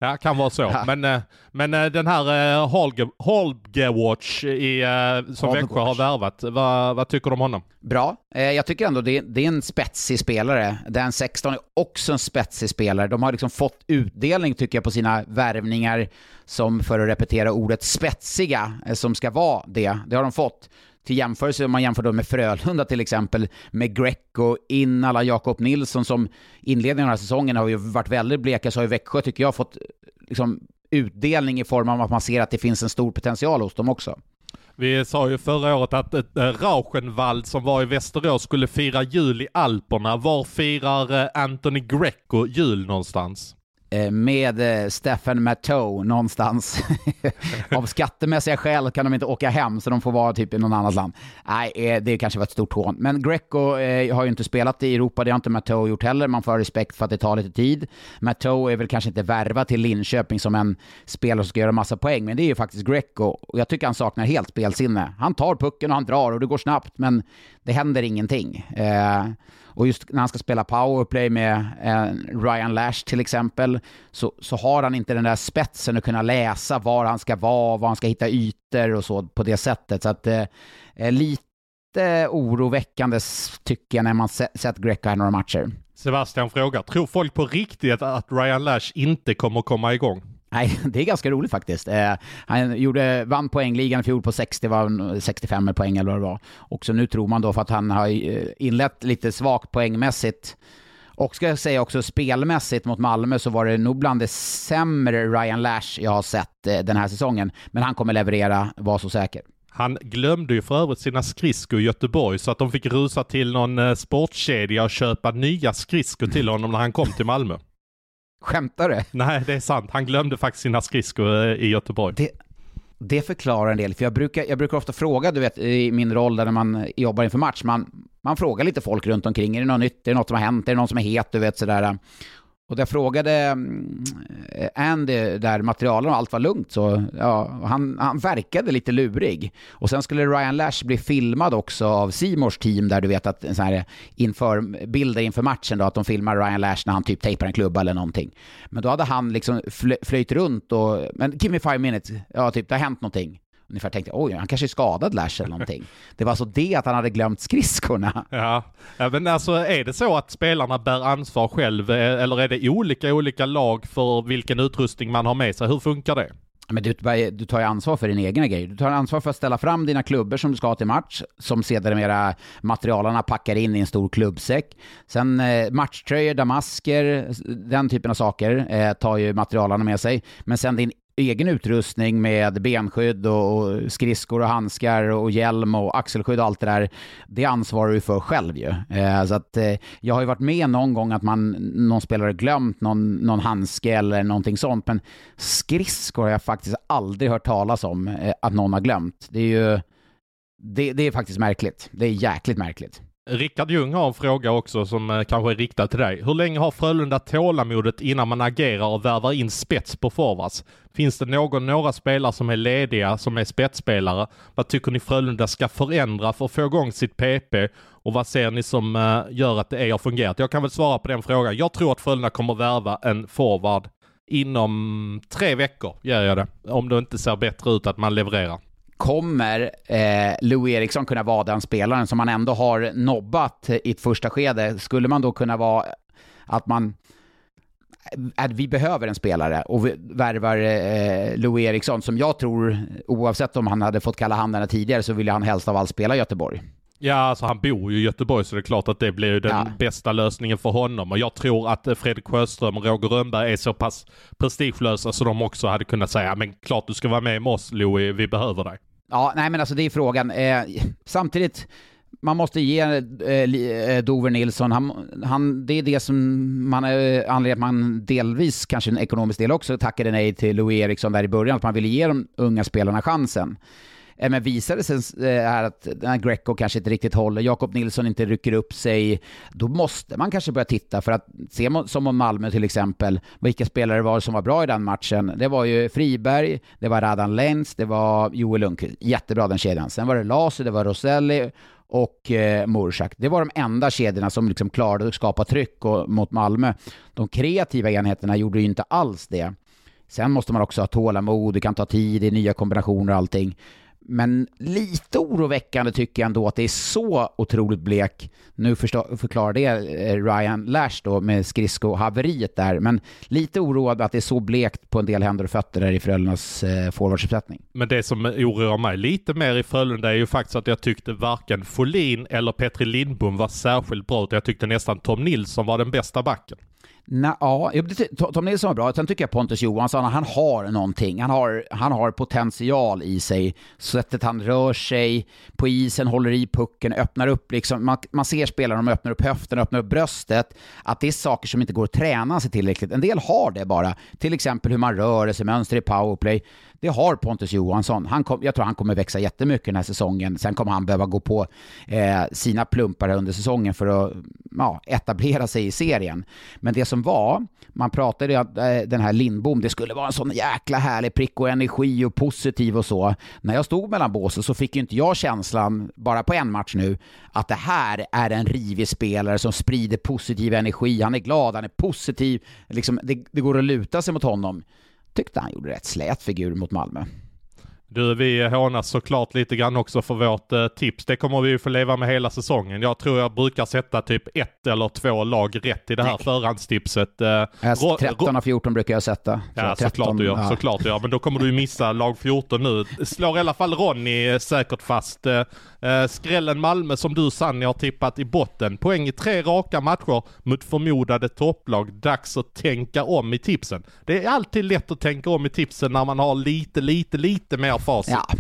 Ja, kan vara så. Ja. Men, men den här uh, Holge, Holgewatch i, uh, som Växjö har värvat, vad, vad tycker du om honom? Bra. Eh, jag tycker ändå det, det är en spetsig spelare. Den sexton är också en spetsig spelare. De har liksom fått utdelning tycker jag på sina värvningar som, för att repetera ordet, spetsiga, eh, som ska vara det. Det har de fått. Till jämförelse, om man jämför då med Frölunda till exempel, med Greco, in alla Jakob Nilsson som inledningen av den här säsongen har ju varit väldigt bleka, så har ju Växjö tycker jag fått liksom utdelning i form av att man ser att det finns en stor potential hos dem också. Vi sa ju förra året att äh, Rauschenwald som var i Västerås skulle fira jul i Alperna. Var firar äh, Anthony Greco jul någonstans? Med Stefan Matteau någonstans. Av skattemässiga skäl kan de inte åka hem, så de får vara typ i någon annat land. Nej, det kanske var ett stort hån. Men Greco eh, har ju inte spelat i Europa, det har inte Matteau gjort heller. Man får ha respekt för att det tar lite tid. Matteau är väl kanske inte värvad till Linköping som en spelare som ska göra massa poäng, men det är ju faktiskt Greco. Och jag tycker han saknar helt spelsinne. Han tar pucken och han drar och det går snabbt, men det händer ingenting. Eh, Och just när han ska spela powerplay med eh, Ryan Lash till exempel, så, så har han inte den där spetsen att kunna läsa var han ska vara, var han ska hitta ytor och så på det sättet. Så att eh, lite oroväckande tycker jag när man se, sett Greco i några matcher. Sebastian frågar, tror folk på riktigt att Ryan Lash inte kommer komma igång? Nej, det är ganska roligt faktiskt. Eh, han gjorde, vann poängligan i fjol på sextio, var sextiofem poäng eller vad det var. Och så nu tror man då för att han har inlett lite svagt poängmässigt. Och ska jag säga också spelmässigt mot Malmö så var det nog bland det sämre Ryan Lash jag har sett eh, den här säsongen. Men han kommer leverera, var så säker. Han glömde ju för övrigt sina skridskor i Göteborg så att de fick rusa till någon eh, sportkedja och köpa nya skridskor till honom när han kom till Malmö. Skämtar du? Nej, det är sant. Han glömde faktiskt sina skridskor i Göteborg. Det, det förklarar en del. För jag brukar, jag brukar ofta fråga, du vet, i min roll där man jobbar inför match. Man, man frågar lite folk runt omkring. Är det något nytt? Är det något som har hänt? Är det någon som är het? Du vet, sådär. Och jag frågade Andy där materialen och allt var lugnt. Så ja, han, han verkade lite lurig. Och sen skulle Ryan Lash bli filmad också av C Mors team där du vet att en sån här inför, bilder inför matchen då, att de filmar Ryan Lash när han typ tejpar en klubba eller någonting. Men då hade han liksom flö- flöjt runt och, men give me five minutes, ja typ det har hänt någonting. Ungefär tänkte jag, oj, han kanske är skadad Lash eller någonting. Det var så det att han hade glömt skridskorna. Ja, men alltså är det så att spelarna bär ansvar själv eller är det olika olika lag för vilken utrustning man har med sig? Hur funkar det? Men du, du tar ju ansvar för din egen grej. Du tar ansvar för att ställa fram dina klubbor som du ska ha till match, som sedermera materialarna packar in i en stor klubbsäck. Sen eh, matchtröjor, damasker, den typen av saker eh, tar ju materialarna med sig. Men sen din egen utrustning med benskydd och, och skridskor och handskar och hjälm och axelskydd och allt det där, det ansvarar du för själv ju. Eh, så att eh, jag har ju varit med någon gång att man, någon spelare glömt någon, någon handske eller någonting sånt, men skridskor har jag faktiskt aldrig hört talas om eh, att någon har glömt. Det är ju det, det är faktiskt märkligt. Det är jäkligt märkligt. Rickard Ljung har en fråga också som eh, kanske är riktad till dig. Hur länge har Frölunda tålamodet innan man agerar och värvar in spets på forwards? Finns det någon, några spelare som är lediga, som är spetsspelare? Vad tycker ni Frölunda ska förändra för att få igång sitt P P? Och vad ser ni som eh, gör att det är har fungerat? Jag kan väl svara på den frågan. Jag tror att Frölunda kommer värva en forward inom tre veckor, gör jag det. Om det inte ser bättre ut att man levererar. Kommer eh, Lou Eriksson kunna vara den spelaren som man ändå har nobbat i ett första skede? Skulle man då kunna vara att man att vi behöver en spelare och vi värvar eh, Lou Eriksson som jag tror, oavsett om han hade fått kalla handen tidigare, så vill han helst av allt spela i Göteborg. Ja, alltså han bor ju i Göteborg så det är klart att det blir den ja. bästa lösningen för honom. Och jag tror att Fredrik Sjöström och Roger Rönnberg är så pass prestigelösa så de också hade kunnat säga, men klart du ska vara med med oss Louis, vi behöver dig. Ja, nej men alltså det är frågan. Eh, samtidigt, man måste ge eh, Dover Nilsson, han, han, det är det som man är anledning att man delvis, kanske en ekonomisk del också, tackade nej till Louis Eriksson där i början, att man ville ge de unga spelarna chansen. Men visar det sig här att Greco kanske inte riktigt håller, Jakob Nilsson inte rycker upp sig, då måste man kanske börja titta för att se som om Malmö till exempel, vilka spelare var som var bra i den matchen. Det var ju Friberg, det var Radan Lenz, det var Joel Lundqvist, jättebra den kedjan. Sen var det Lasse, det var Roselli och eh, Mursak. Det var de enda kedjorna som liksom klarade att skapa tryck och, mot Malmö. De kreativa enheterna gjorde ju inte alls det. Sen måste man också ha tålamod, det kan ta tid i nya kombinationer och allting. Men lite oroväckande tycker jag ändå att det är så otroligt blek. Nu förstå- förklarar det Ryan Lash då med skridsko-haveriet där. Men lite oroad att det är så blekt på en del händer och fötter där i Frölundas eh, forwardsuppsättning. Men det som oroar mig lite mer i Frölunda är ju faktiskt att jag tyckte varken Folin eller Petri Lindbom var särskilt bra. Jag tyckte nästan Tom Nilsson var den bästa backen. Nå, ja, Tom Nilsson var bra. Sen tycker jag Pontus Johansson, han har någonting. Han har, han har potential i sig. Sättet han rör sig på isen, håller i pucken, öppnar upp. Liksom, man, man ser spelare, de öppnar upp höften, öppnar upp bröstet. Att det är saker som inte går att träna sig tillräckligt. En del har det bara. Till exempel hur man rör sig, mönster i powerplay. Det har Pontus Johansson. Han kom, jag tror han kommer växa jättemycket den här säsongen. Sen kommer han behöva gå på eh, sina plumpar under säsongen för att ja, etablera sig i serien. Men det som var, man pratade ju att eh, den här Lindbom, det skulle vara en sån jäkla härlig prick och energi och positiv och så. När jag stod mellan båsen så fick ju inte jag känslan, bara på en match nu, att det här är en rivig spelare som sprider positiv energi. Han är glad, han är positiv. Liksom, det, det går att luta sig mot honom. Tyckte han gjorde rätt slät figur mot Malmö. Du, vi hånas såklart lite grann också för vårt eh, tips. Det kommer vi ju få leva med hela säsongen. Jag tror jag brukar sätta typ ett eller två lag rätt i det här Nej. förhandstipset. Eh, tretton av fjorton brukar jag sätta. Så ja, tretton, såklart du gör. Ja. Såklart du gör. Men då kommer du ju missa lag fjorton nu. Slår i alla fall Ronny säkert fast. Eh, skrällen Malmö som du, Sanni, har tippat i botten. Poäng i tre raka matcher mot förmodade topplag. Dags att tänka om i tipsen. Det är alltid lätt att tänka om i tipsen när man har lite, lite, lite mer facit. Ja.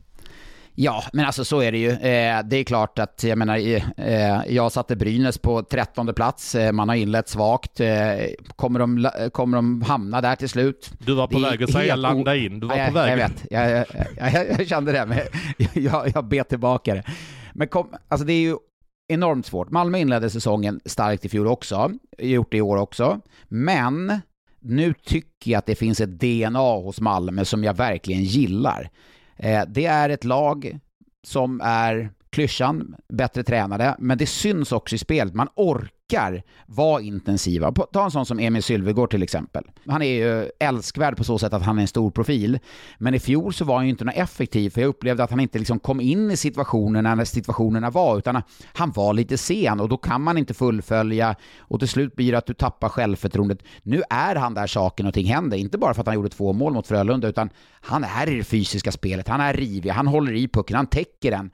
Ja, men alltså så är det ju. Eh, det är klart att jag menar, eh, jag satte Brynäs på trettonde plats. Eh, man har inlett svagt. Eh, kommer, de, kommer de hamna där till slut? Du var på det väg att säga landa in. Du var ja, på väg. Jag vet. Jag, jag, jag, jag kände det, men jag, jag bet tillbaka det. Men kom, alltså det är ju enormt svårt. Malmö inledde säsongen starkt i fjol också. Gjort det i år också. Men nu tycker jag att det finns ett D N A hos Malmö som jag verkligen gillar. Eh, det är ett lag som är klyschan, bättre tränade, men det syns också i spelet. Man orkar vara intensiva. Ta en sån som Emil Sylvegård till exempel. Han är ju älskvärd på så sätt att han är en stor profil. Men i fjol så var han ju inte något effektiv, för jag upplevde att han inte liksom kom in i situationerna när situationerna var, utan han var lite sen och då kan man inte fullfölja och till slut blir det att du tappar självförtroendet. Nu är han där saken och ting händer. Inte bara för att han gjorde två mål mot Frölunda, utan han är i det fysiska spelet. Han är rivig, han håller i pucken, han täcker den.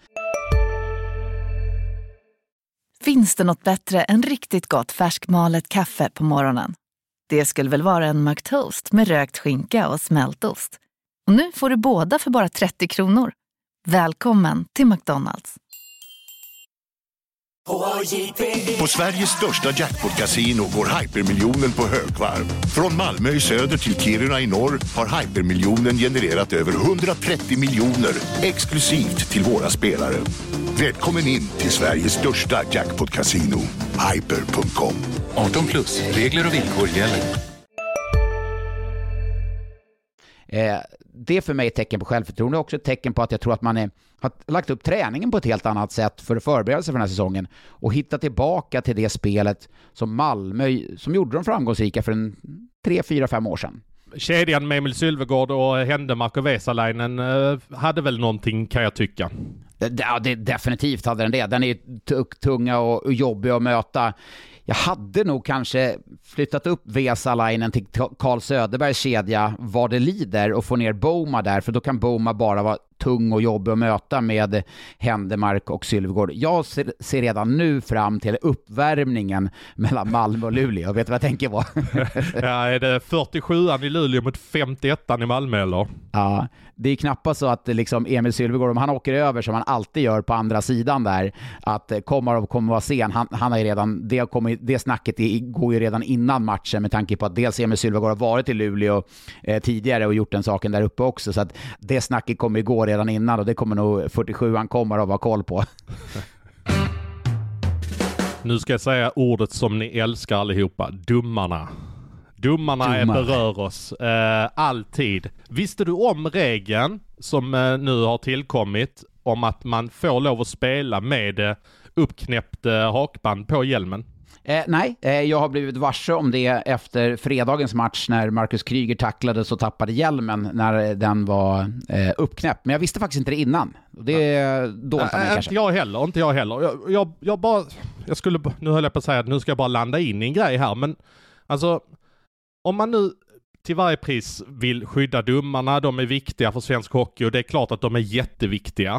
Finns det något bättre än riktigt gott färskmalet kaffe på morgonen? Det skulle väl vara en McToast med rökt skinka och smältost. Och nu får du båda för bara trettio kronor. Välkommen till McDonald's. På Sveriges största jackpot-casino går hypermiljonen på högvarv. Från Malmö i söder till Kiruna i norr har hypermiljonen genererat över hundratrettio miljoner exklusivt till våra spelare. Välkommen in till Sveriges största jackpot-casino, hyper punkt com. arton plus, regler och villkor gäller. Eh, det är för mig ett tecken på självförtroende, också ett tecken på att jag tror att man är, har lagt upp träningen på ett helt annat sätt för att förbereda sig för den här säsongen och hitta tillbaka till det spelet som Malmö, som gjorde dem framgångsrika för en tre, fyra, fem år sedan. Kedjan med Emil Sylvegård och Händemark och Vesalainen eh, hade väl någonting, kan jag tycka. Ja, det, definitivt hade den det. Den är t- tunga och, och jobbig att möta. Jag hade nog kanske flyttat upp Vesalainen till Carl Söderbergs kedja vad det lider och få ner Boma där, för då kan Boma bara vara tung och jobbig att möta med Händemark och Sylvegård. Jag ser, ser redan nu fram till uppvärmningen mellan Malmö och Luleå. Vet du vad jag tänker på? Ja, är det fyrtiosjuan i Luleå mot femtioettan i Malmö eller? Ja, det är knappast så att liksom Emil Sylvegård, om han åker över som han alltid gör på andra sidan där, att kommer och kommer vara sen. Han, han har ju redan, det, kommer, det snacket går ju redan innan matchen med tanke på att dels Emil Sylvegård har varit i Luleå eh, tidigare och gjort den saken där uppe också, så att det snacket kommer gå redan innan och det kommer nog fyrtiosjuan kommer att vara koll på. Nu ska jag säga ordet som ni älskar allihopa, dummarna. Dummarna är, berör oss eh, alltid. Visste du om regeln som eh, nu har tillkommit om att man får lov att spela med eh, uppknäppt eh, hakband på hjälmen? Eh, nej, eh, jag har blivit varse om det efter fredagens match när Marcus Kryger tacklades och tappade hjälmen när den var eh, uppknäppt. Men jag visste faktiskt inte det innan. Det är dåligt av mig kanske. Inte jag heller, inte jag heller. Jag, jag, jag bara, jag skulle, nu höll jag på att säga att nu ska jag bara landa in i en grej här, men alltså om man nu till varje pris vill skydda domarna, de är viktiga för svensk hockey och det är klart att de är jätteviktiga.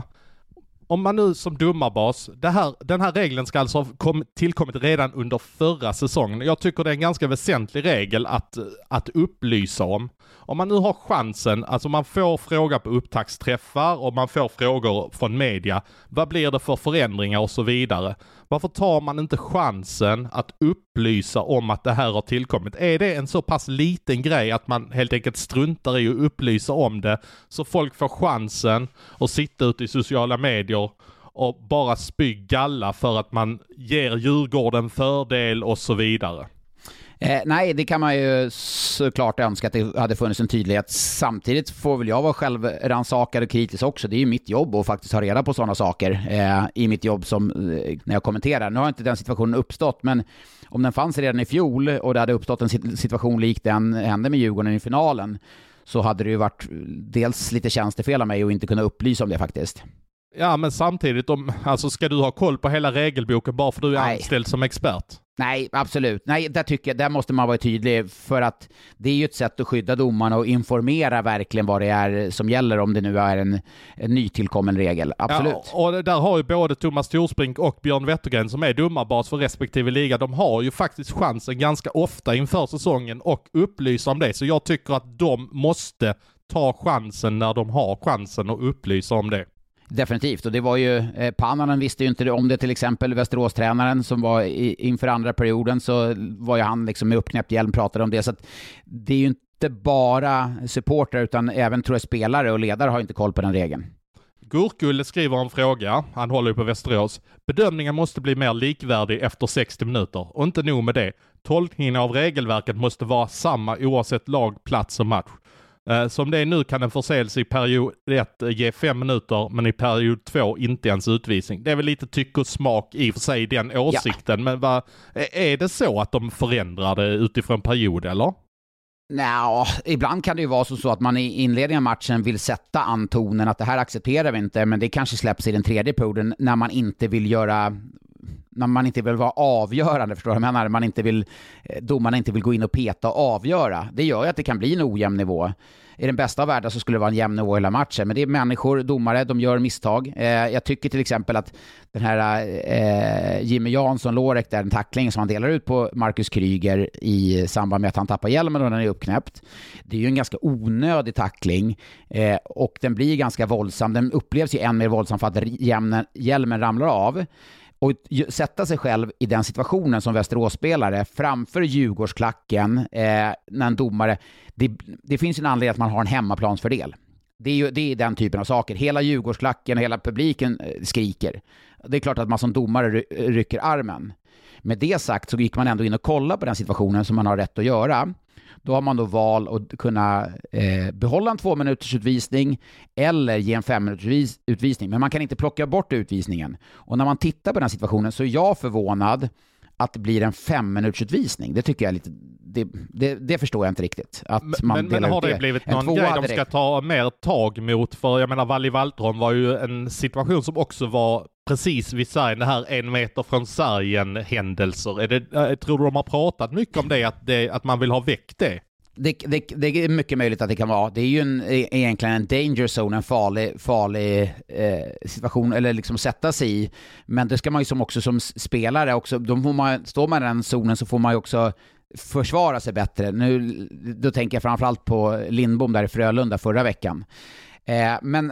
Om man nu som domarbas, det här, den här regeln ska alltså ha kom, tillkommit redan under förra säsongen. Jag tycker det är en ganska väsentlig regel att, att upplysa om. Om man nu har chansen, alltså man får fråga på upptaktsträffar och man får frågor från media. Vad blir det för förändringar och så vidare? Varför tar man inte chansen att upplysa om att det här har tillkommit? Är det en så pass liten grej att man helt enkelt struntar i att upplysa om det så folk får chansen att sitta ute i sociala medier och bara spy galla för att man ger Djurgården fördel och så vidare? Eh, nej, det kan man ju såklart önska att det hade funnits en tydlighet. Samtidigt får väl jag vara självrannsakad och kritisk också. Det är ju mitt jobb att faktiskt ha reda på sådana saker eh, i mitt jobb som eh, när jag kommenterar. Nu har inte den situationen uppstått, men om den fanns redan i fjol och det hade uppstått en situation lik den hände med Djurgården i finalen, så hade det ju varit dels lite tjänstefel av mig att inte kunna upplysa om det faktiskt. Ja, men samtidigt, om, alltså ska du ha koll på hela regelboken bara för du är Nej. anställd som expert? Nej, absolut. Nej, där tycker jag, där måste man vara tydlig, för att det är ju ett sätt att skydda domarna och informera verkligen vad det är som gäller, om det nu är en, en nytillkommen regel. Absolut. Ja, och där har ju både Thomas Torsbrink och Björn Wettergren som är domarbas för respektive liga, de har ju faktiskt chansen ganska ofta inför säsongen och upplysa om det. Så jag tycker att de måste ta chansen när de har chansen och upplysa om det. Definitivt, och det var ju eh, Pannanen visste ju inte om det, till exempel Västerås-tränaren som var i, inför andra perioden, så var ju han liksom med uppknäppt hjälm pratade om det, så att det är ju inte bara supportrar utan även, tror jag, spelare och ledare har inte koll på den regeln. Gurkulle skriver en fråga, han håller ju på Västerås. Bedömningen måste bli mer likvärdig efter sextio minuter, och inte nog med det. Tolkningen av regelverket måste vara samma oavsett lag, plats och match. Som det är nu kan en förseelse i period ett ge fem minuter, men i period två inte ens utvisning. Det är väl lite tyck och smak i för sig den åsikten, ja. Men vad, är det så att de förändrar det utifrån period, eller? Nej, ibland kan det ju vara så, så att man i inledningen av matchen vill sätta antonen att det här accepterar vi inte, men det kanske släpps i den tredje perioden när man inte vill göra... när man inte vill vara avgörande, förstår du vad jag menar? Man inte vill, domarna inte vill gå in och peta och avgöra. Det gör ju att det kan bli en ojämn nivå. I den bästa av världen så skulle det vara en jämn nivå i hela matchen. Men det är människor, domare, de gör misstag. Eh, jag tycker till exempel att den här eh, Jimmy Jansson-Lorek, där en tackling som han delar ut på Marcus Kryger i samband med att han tappar hjälmen och den är uppknäppt. Det är ju en ganska onödig tackling eh, och den blir ganska våldsam. Den upplevs ju än mer våldsam för att hjälmen, hjälmen ramlar av. Och sätta sig själv i den situationen som Västerås-spelare framför Djurgårdsklacken eh, när en domare, det, det finns en anledning att man har en hemmaplansfördel. Det är ju det är den typen av saker. Hela Djurgårdsklacken och hela publiken eh, skriker. Det är klart att man som domare ry- rycker armen. Med det sagt så gick man ändå in och kolla på den situationen som man har rätt att göra. Då har man då val att kunna eh, behålla en två minuters utvisning eller ge en fem minuters utvisning. Men man kan inte plocka bort utvisningen. Och när man tittar på den situationen så är jag förvånad att det blir en fem minuters utvisning. Det tycker jag är lite... Det, det, det förstår jag inte riktigt. Att men, man men har det, det blivit någon grej de ska ta mer tag mot? För jag menar, Valli Valtron var ju en situation som också var precis vid sargen, det här en meter från sargen händelser. Är det, jag tror du de har pratat mycket om det att, det, att man vill ha väck det? Det, det, det är mycket möjligt att det kan vara. Det är ju en, egentligen en danger zone, en farlig, farlig eh, situation, eller liksom sätta sig i. Men det ska man ju som också som spelare också, då får man, står man i den zonen så får man ju också försvara sig bättre. Nu, då tänker jag framförallt på Lindbom där i Frölunda förra veckan. Eh, men...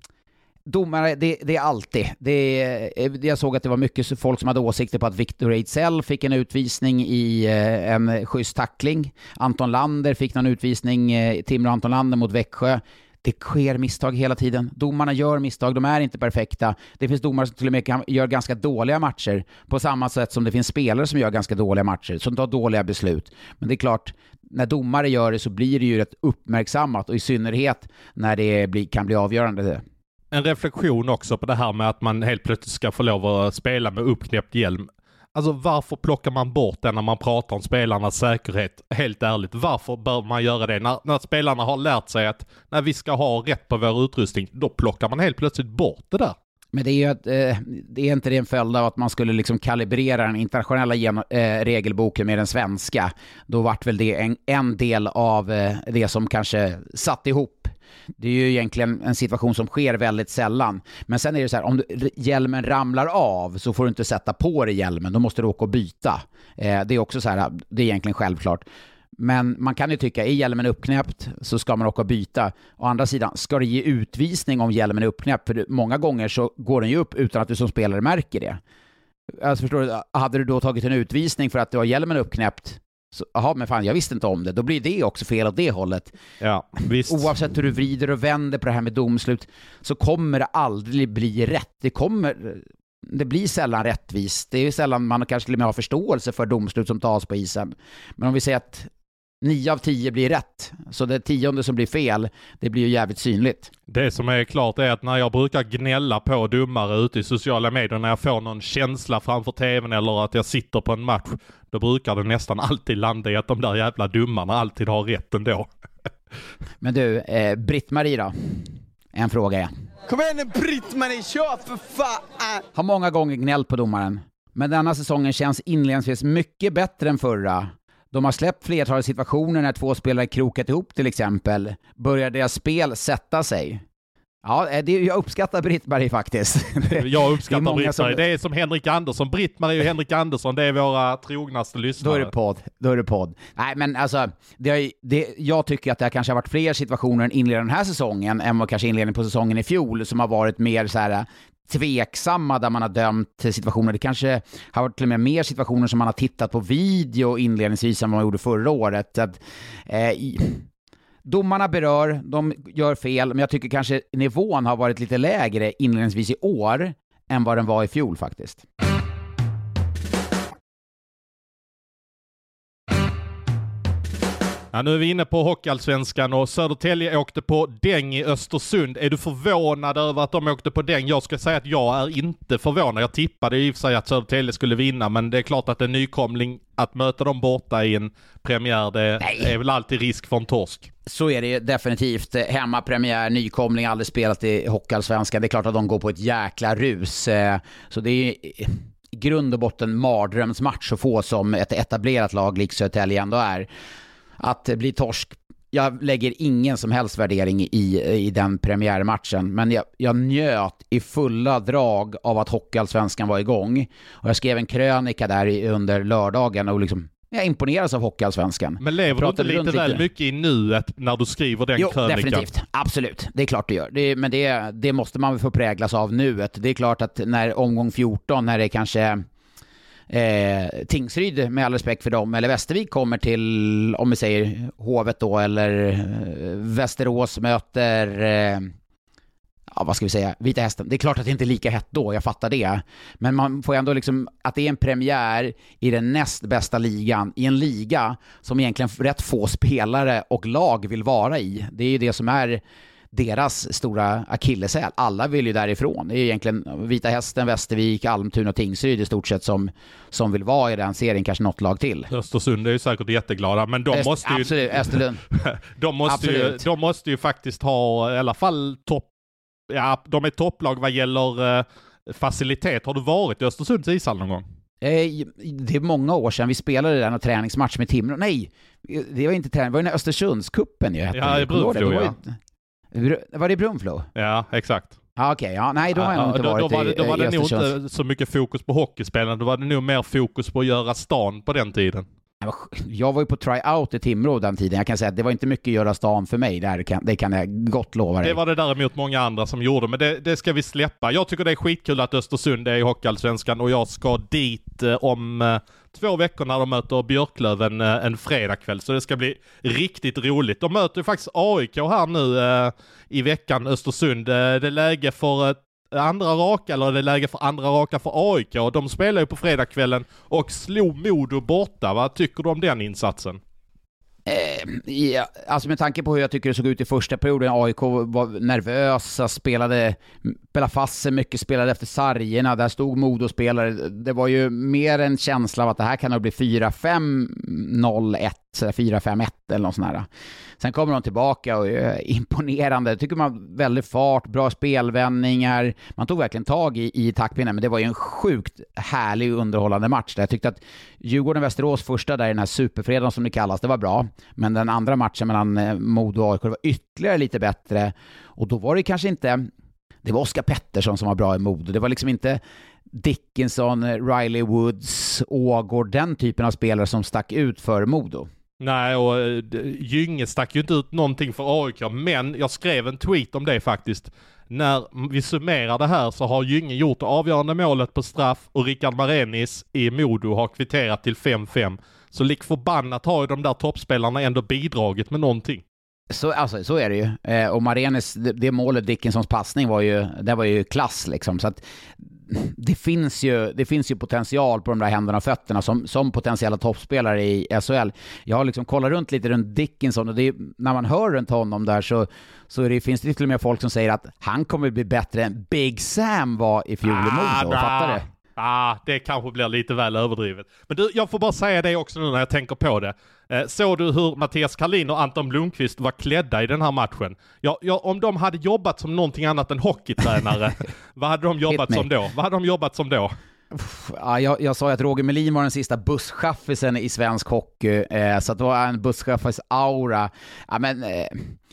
Domare, det, det är alltid. Det är, jag såg att det var mycket folk som hade åsikter på att Victor Ejdsell fick en utvisning i eh, en schysst tackling. Anton Lander fick någon utvisning, eh, Timrå Anton Lander mot Växjö. Det sker misstag hela tiden. Domarna gör misstag, de är inte perfekta. Det finns domare som till och med kan, gör ganska dåliga matcher. På samma sätt som det finns spelare som gör ganska dåliga matcher, som tar dåliga beslut. Men det är klart, när domare gör det så blir det ju rätt uppmärksammat. Och i synnerhet när det blir, kan bli avgörande. En reflektion också på det här med att man helt plötsligt ska få lov att spela med uppknäppt hjälm. Alltså varför plockar man bort det när man pratar om spelarnas säkerhet? Helt ärligt, varför bör man göra det? När, när spelarna har lärt sig att när vi ska ha rätt på vår utrustning, då plockar man helt plötsligt bort det där. Men det är ju att, eh, det är inte det en följd av att man skulle liksom kalibrera den internationella gen- eh, regelboken med den svenska. Då vart väl det en, en del av eh, det som kanske satt ihop. Det är ju egentligen en situation som sker väldigt sällan. Men sen är det så här, om du, hjälmen ramlar av så får du inte sätta på dig hjälmen. Då måste du åka och byta. Eh, det är också så här, det är egentligen självklart. Men man kan ju tycka, är hjälmen uppknäppt så ska man åka och byta. Å andra sidan, ska det ge utvisning om hjälmen är uppknäppt? För många gånger så går den ju upp utan att du som spelare märker det. Alltså förstår du, hade du då tagit en utvisning för att du har hjälmen uppknäppt, så, aha, men fan, jag visste inte om det. Då blir det också fel åt det hållet. Ja, visst. Oavsett hur du vrider och vänder på det här med domslut så kommer det aldrig bli rätt. Det kommer... Det blir sällan rättvist. Det är ju sällan man kanske till och med har förståelse för domslut som tas på isen. Men om vi säger att nio av tio blir rätt, så det tionde som blir fel, det blir ju jävligt synligt. Det som är klart är att när jag brukar gnälla på domare ute i sociala medier, när jag får någon känsla framför tvn eller att jag sitter på en match, då brukar det nästan alltid landa i att de där jävla domarna alltid har rätt ändå. Men du, eh, Britt-Marie då? En fråga är. Kom igen, Britt-Marie, kör för fan! Har många gånger gnällt på domaren. Men denna säsongen känns inledningsvis mycket bättre än förra. De har släppt flertalet situationer när två spelare krokat ihop till exempel. Börjar deras spel sätta sig? Ja, det, jag uppskattar Britt-Marie faktiskt. Jag uppskattar det Britt-Marie. som... Det är som Henrik Andersson. Britt-Marie och Henrik Andersson, det är våra trognaste lyssnare. Då är det podd. Då är det podd. Nej, men alltså, det har, det, jag tycker att det har kanske har varit fler situationer än inledningen den här säsongen än vad kanske inledningen på säsongen i fjol som har varit mer så här tveksamma där man har dömt situationer. Det kanske har varit till och med mer situationer som man har tittat på video inledningsvis än vad man gjorde förra året. Så att, eh, domarna berör, de gör fel, men jag tycker kanske nivån har varit lite lägre inledningsvis i år än vad den var i fjol faktiskt. Ja, nu är vi inne på Hockeyallsvenskan och Södertälje åkte på däng i Östersund. Är du förvånad över att de åkte på däng? Jag ska säga att jag är inte förvånad. Jag tippade i och för sig att Södertälje skulle vinna, men det är klart att en nykomling, att möta dem borta i en premiär, det Nej. är väl alltid risk för en torsk. Så är det definitivt. Hemmapremiär, nykomling, aldrig spelat i Hockeyallsvenskan. Det är klart att de går på ett jäkla rus. Så det är i grund och botten mardrömsmatch att få som ett etablerat lag lik Södertälje ändå är. Att bli torsk, jag lägger ingen som helst värdering i, i den premiärmatchen, men jag, jag njöt i fulla drag av att Hockeyallsvenskan var igång. Och jag skrev en krönika där under lördagen och liksom, jag imponeras av Hockeyallsvenskan. Men lever du inte lite väl lite. mycket i nuet när du skriver den jo, krönikan? Definitivt, absolut. Det är klart det gör. Det, men det, det måste man väl få präglas av nuet. Det är klart att när omgång fjorton, när det kanske... Eh, Tingsryd, med all respekt för dem, eller Västervik kommer till, om vi säger Hovet då, eller eh, Västerås möter eh, ja, vad ska vi säga, Vita Hästen. Det är klart att det inte är lika hett då, jag fattar det, men man får ändå liksom att det är en premiär i den näst bästa ligan, i en liga som egentligen rätt få spelare och lag vill vara i. Det är ju det som är deras stora akilleshäl. Alla vill ju därifrån. Det är egentligen Vita Hästen, Västervik, Almtuna och Tingsryd i stort sett som, som vill vara i den serien, kanske något lag till. Östersund är ju säkert jätteglada, men de Öst, måste ju... Absolut, Österlund. de, måste ju, de måste ju faktiskt ha i alla fall topp... Ja, de är topplag vad gäller eh, facilitet. Har du varit i Östersunds ishall någon gång? Eh, det är många år sedan vi spelade den och träningsmatch med Timrå. Nej, det var inte träning, det var ju den Östersundskuppen ju. Ja, i Brunflo, ja. Var det i Brunflo? Ja, exakt. Ah, okej, ja, nej, då har jag ja, inte då, varit då var det, då var i, i det nog inte så mycket fokus på hockeyspelaren, då var det nog mer fokus på att göra stan på den tiden. Jag var ju på tryout i Timrå den tiden. Jag kan säga att det var inte mycket att göra stan för mig. Det kan, det kan jag gott lova dig. Det var det däremot många andra som gjorde, men det, det ska vi släppa. Jag tycker det är skitkul att Östersund är i Hockeyallsvenskan och jag ska dit eh, om eh, två veckor när de möter Björklöven eh, en fredagkväll. Så det ska bli riktigt roligt. De möter ju faktiskt A I K här nu eh, i veckan, Östersund. Eh, det är läge för ett andra raka, eller det är läge för andra raka för A I K. De spelar ju på fredagskvällen och slog Modo borta. Vad tycker du om den insatsen? Eh, ja, alltså med tanke på hur jag tycker det såg ut i första perioden, A I K var nervösa, spelade, spelade fast sig mycket, spelade efter sargerna, där stod Modo och spelare. Det var ju mer en känsla av att det här kan nog bli fyra fem noll ett, fyra fem ett eller något sånt här. Sen kommer de tillbaka och är imponerande. Jag tycker man väldigt fart, bra spelvändningar. Man tog verkligen tag i, i taktpinnen, men det var ju en sjukt härlig underhållande match. Där jag tyckte att Djurgården-Västerås första där i den här superfredagen som det kallas, det var bra. Men den andra matchen mellan Modo och A I K var ytterligare lite bättre. Och då var det kanske inte... Det var Oskar Pettersson som var bra i Modo. Det var liksom inte Dickinson, Riley Woods, Ågård, den typen av spelare som stack ut för Modo. Nej, och uh, Gynge stack ju inte ut någonting för A I K, men jag skrev en tweet om det faktiskt. När vi summerar det här så har Gynge gjort det avgörande målet på straff och Rickard Marenis i Modo har kvitterat till fem fem. Så lik förbannat har ju de där toppspelarna ändå bidragit med någonting. Så, alltså, så är det ju. Eh, och Marenis, det, det målet, Dickinsons passning var ju, det var ju klass liksom. Så att det finns ju, det finns ju potential på de där händerna och fötterna som, som potentiella toppspelare i S H L. Jag har liksom kollat runt lite runt Dickinson och det är, när man hör runt honom där så, så är det, finns det till och med folk som säger att han kommer bli bättre än Big Sam var i fjol i Modo. Fattar det? Ah, det kanske blir lite väl överdrivet. Men du, jag får bara säga det också nu när jag tänker på det. Eh, såg du hur Mattias Karlin och Anton Blomqvist var klädda i den här matchen? Ja, ja, om de hade jobbat som någonting annat än hockeytränare, vad hade de jobbat som då? Vad hade de jobbat som då? Ja, jag, jag sa att Roger Melin var den sista busschaffisen i svensk hockey, eh, så att det var en busschaffis aura. Ja, men... Eh...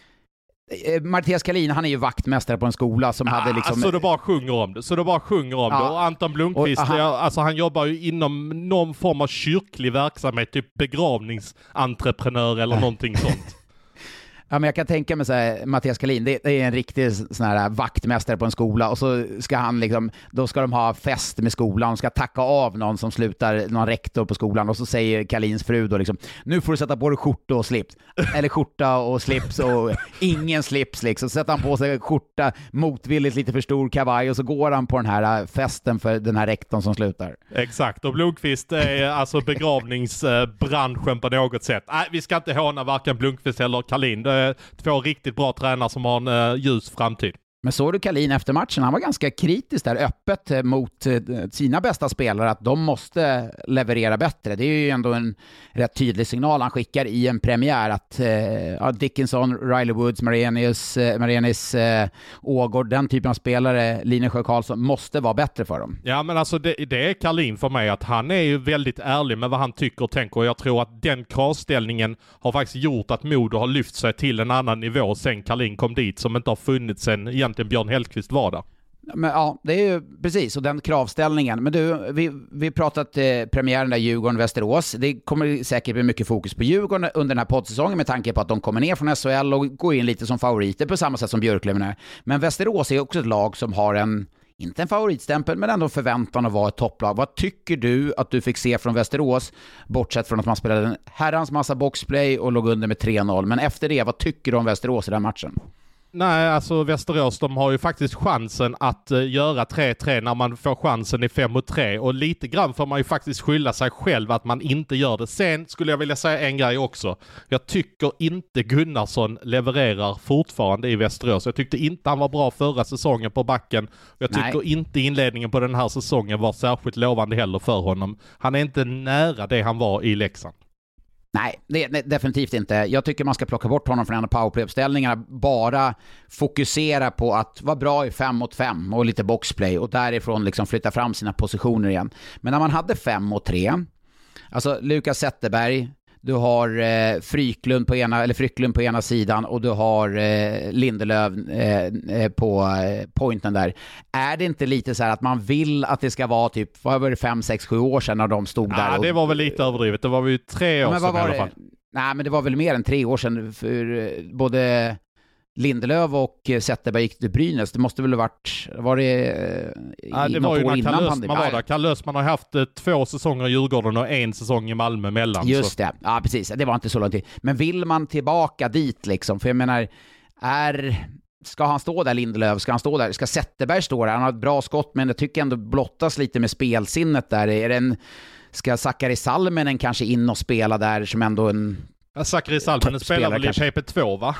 Mattias Karlin, han är ju vaktmästare på en skola som ah, hade liksom... Så du bara sjunger om det. Så du bara sjunger om ja. det. Och Anton Blomqvist, och, aha. alltså han jobbar ju inom någon form av kyrklig verksamhet, typ begravningsentreprenör eller någonting sånt. Ja, men jag kan tänka mig så här, Mattias Karlin, det, det är en riktig sån här vaktmästare på en skola och så ska han liksom, då ska de ha fest med skolan och ska tacka av någon som slutar, någon rektor på skolan, och så säger Karlins fru då liksom, nu får du sätta på dig skjorta och slips, eller skjorta och slips och ingen slips liksom, så sätter han på sig skjorta, motvilligt lite för stor kavaj och så går han på den här festen för den här rektorn som slutar. Exakt, och Blomqvist är alltså begravningsbranschen på något sätt. Nej, vi ska inte håna varken Blomqvist eller Karlin. Det är två riktigt bra tränare som har en uh, ljus framtid. Men såg du Karlin efter matchen? Han var ganska kritisk där, öppet mot sina bästa spelare, att de måste leverera bättre. Det är ju ändå en rätt tydlig signal han skickar i en premiär att eh, Dickinson, Riley Woods, Marenis, eh, Marenis eh, Ågård, den typen av spelare, Linus Sjö Karlsson, måste vara bättre för dem. Ja, men alltså det, det är Karlin för mig, att han är ju väldigt ärlig med vad han tycker och tänker, och jag tror att den kravställningen har faktiskt gjort att Modo har lyft sig till en annan nivå sen Karlin kom dit, som inte har funnits sen egentligen Björn Hellqvist var där. Men ja, det är ju precis, och den kravställningen. Men du, vi vi pratat eh, premiären där Djurgården-Västerås. Det kommer säkert bli mycket fokus på Djurgården under den här poddsäsongen med tanke på att de kommer ner från S H L och går in lite som favoriter på samma sätt som Björklöven är. Men Västerås är också ett lag som har en, inte en favoritstämpel, men ändå förväntan att vara ett topplag. Vad tycker du att du fick se från Västerås, bortsett från att man spelade en herrans massa boxplay och låg under med tre noll? Men efter det, vad tycker du om Västerås i den matchen? Nej, alltså Västerås, de har ju faktiskt chansen att uh, göra tre tre när man får chansen i fem mot tre. Och lite grann får man ju faktiskt skylla sig själv att man inte gör det. Sen skulle jag vilja säga en grej också. Jag tycker inte Gunnarsson levererar fortfarande i Västerås. Jag tyckte inte han var bra förra säsongen på backen. Jag tycker Nej. inte inledningen på den här säsongen var särskilt lovande heller för honom. Han är inte nära det han var i Leksand. Nej, det, det, definitivt inte. Jag tycker man ska plocka bort honom från en av powerplay-uppställningarna. Bara fokusera på att vara bra i fem mot fem och lite boxplay och därifrån liksom flytta fram sina positioner igen. Men när man hade fem mot tre, alltså Lukas Zetterberg, du har eh, Fryklund på ena, eller Fryklund på ena sidan och du har eh, Lindelöf eh, på eh, pointen där. Är det inte lite så här att man vill att det ska vara typ, vad var det, fem, sex, sju år sedan när de stod ja, där? Ja, det var väl lite överdrivet. Det var väl tre år ja, sedan i alla fall. Nej, men det var väl mer än tre år sedan för både Lindelöf och Zetterberg gick till Brynäs. Det måste väl ha varit, var det i ja, det något var ju år när innan pandemin var där. Kalle Östman har haft eh, två säsonger i Djurgården och en säsong i Malmö mellan. Just så. det, ja precis. Det var inte så lång tid. Men vill man tillbaka dit liksom? För jag menar, är... Ska han stå där, Lindelöf? Ska han stå där? Ska Zetterberg stå där? Han har ett bra skott, men jag tycker ändå blottas lite med spelsinnet där. Är det en... Ska Sakari Salminen kanske in och spela där som ändå en Zachary Salminen spelar väl i P P två, va?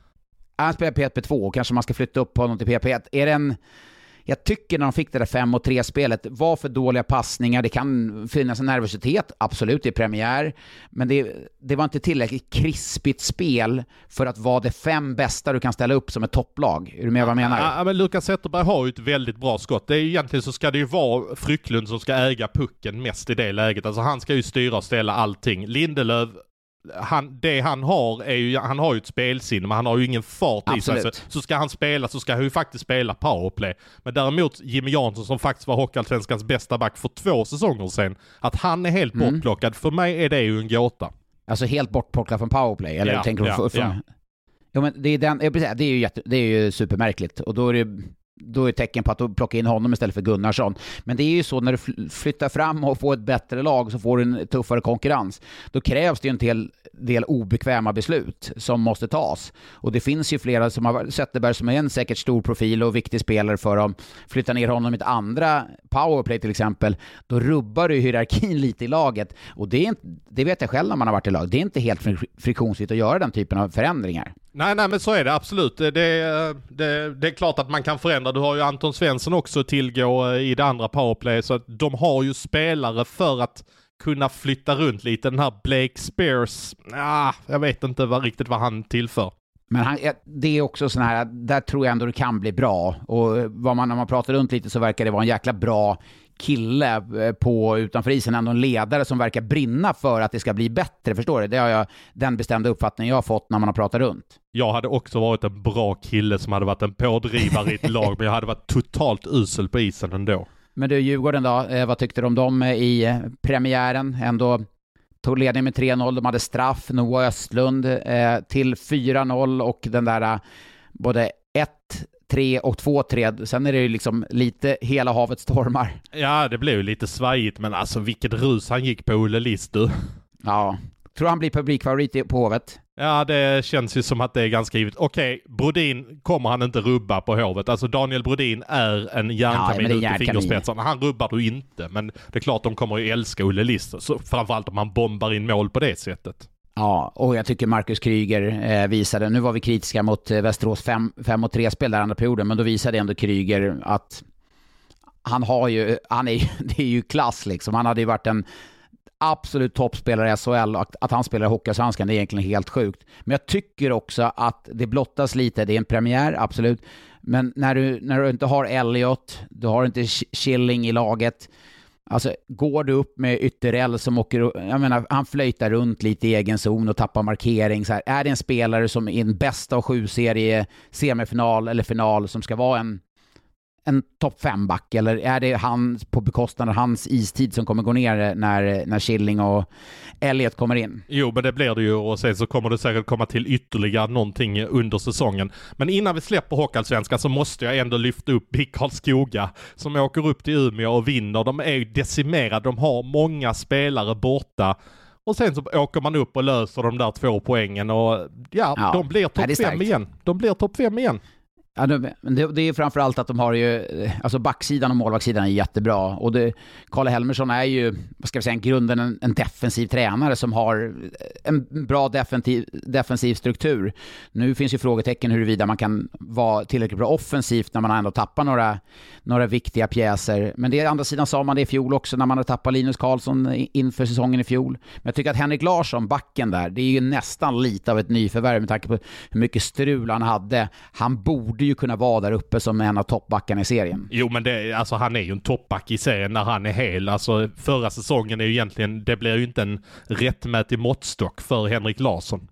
Han spelar P P två, kanske man ska flytta upp honom till P P ett. Är det en... Jag tycker när de fick det där fem och tre spelet var för dåliga passningar. Det kan finnas en nervositet, absolut, i premiär. Men det, det var inte tillräckligt krispigt spel för att vara det fem bästa du kan ställa upp som ett topplag. Är du med vad jag menar? Ja, men Lukas Zetterberg har ju ett väldigt bra skott. Det är ju egentligen så ska det ju vara Frycklund som ska äga pucken mest i det läget. Alltså han ska ju styra och ställa allting. Lindelöf, Han, det han har är ju, han har ju ett spelsinne, men han har ju ingen fart i sig. Så, så ska han spela så ska han ju faktiskt spela powerplay. Men däremot Jimmy Jansson, som faktiskt var Hockeyallsvenskans bästa back för två säsonger sedan, att han är helt mm. bortplockad, för mig är det ju en gåta. Alltså helt bortplockad från powerplay, eller ja, tänker du ja, för, för, ja. Ja, men det är den, det är ju jätte, det är ju supermärkligt, och då är det då är det tecken på att du plockar in honom istället för Gunnarsson. Men det är ju så, när du flyttar fram och får ett bättre lag så får du en tuffare konkurrens. Då krävs det ju en del, del obekväma beslut som måste tas. Och det finns ju flera som har Zetterberg som är en säkert stor profil och viktig spelare för dem. Flytta ner honom i ett andra powerplay till exempel, då rubbar du hierarkin lite i laget. Och det, är inte, det vet jag själv när man har varit i lag. Det är inte helt friktionsfritt att göra den typen av förändringar. Nej, nej, men så är det absolut. Det, det, det är klart att man kan förändra. Du har ju Anton Svensson också tillgå i det andra powerplay, så att de har ju spelare för att kunna flytta runt lite. Den här Blake Spears, ah, jag vet inte vad, riktigt vad han tillför. Men han, det är också sån här, där tror jag ändå det kan bli bra. Och vad man, när man pratar runt lite så verkar det vara en jäkla bra kille på utanför isen, ändå en ledare som verkar brinna för att det ska bli bättre, förstår du? Det har jag, den bestämda uppfattningen jag har fått när man har pratat runt. Jag hade också varit en bra kille som hade varit en pådrivare i ett lag, men jag hade varit totalt usel på isen ändå. Men du, Djurgården då, eh, vad tyckte du om dem i premiären? Ändå tog ledning med tre noll, de hade straff, Noah Östlund eh, till fyra noll och den där eh, både ett tre och två tre. Sen är det ju liksom lite hela havet stormar. Ja, det blev ju lite svajigt, men alltså vilket rus han gick på Olle Listu. Ja, tror han blir publikfavorit på Hovet? Ja, det känns ju som att det är ganska givet. Okej, Brodin kommer han inte rubba på Hovet. Alltså Daniel Brodin är en järnkamin ja, ut i fingerspetsarna. Han rubbar du inte, men det är klart de kommer ju älska Olle Listu. Så framförallt om han bombar in mål på det sättet. Ja, och jag tycker Marcus Kryger eh, visade, nu var vi kritiska mot eh, Västerås fem mot tre spel där andra perioden, men då visade ändå Kryger att han har ju, han är, det är ju klass liksom. Han hade ju varit en absolut toppspelare i S H L, att, att han spelar Hockeyallsvenskan, det är egentligen helt sjukt. Men jag tycker också att det blottas lite, det är en premiär, absolut. Men när du, när du inte har Elliot, du har inte Schilling i laget. Alltså, går du upp med Ytterell som åker, jag menar, han flöjtar runt lite i egen zon och tappar markering. Så här, är det en spelare som i en bästa av sju serie, semifinal eller final, som ska vara en, en topp fem back? Eller är det han på bekostnad av hans istid som kommer gå ner när, när Schilling och Elliot kommer in? Jo, men det blir det ju, och sen så kommer det säkert komma till ytterligare någonting under säsongen. Men innan vi släpper Hockeyallsvenskan så måste jag ändå lyfta upp i Karlskoga som åker upp till Umeå och vinner. De är ju decimerade, de har många spelare borta. Och sen så åker man upp och löser de där två poängen och ja, ja de blir topp fem igen. De blir topp fem igen. Ja, det, det är framförallt att de har ju, alltså backsidan och målvaktssidan är jättebra, och det, Karl Helmersson är ju, vad ska vi säga, grunden en, en defensiv tränare som har en bra defensiv, defensiv struktur. Nu finns ju frågetecken huruvida man kan vara tillräckligt bra offensivt när man ändå tappar några, några viktiga pjäser, men det är andra sidan sa man det i fjol också när man hade tappat Linus Karlsson inför säsongen i fjol. Men jag tycker att Henrik Larsson, backen där, det är ju nästan lite av ett nyförvärv med tanke på hur mycket strul han hade. Han borde ju kunna vara där uppe som en av toppbackarna i serien. Jo, men det, alltså, han är ju en toppback i serien när han är hel. Alltså, förra säsongen är ju egentligen, det blir ju inte en rättmätig måttstock för Henrik Larsson.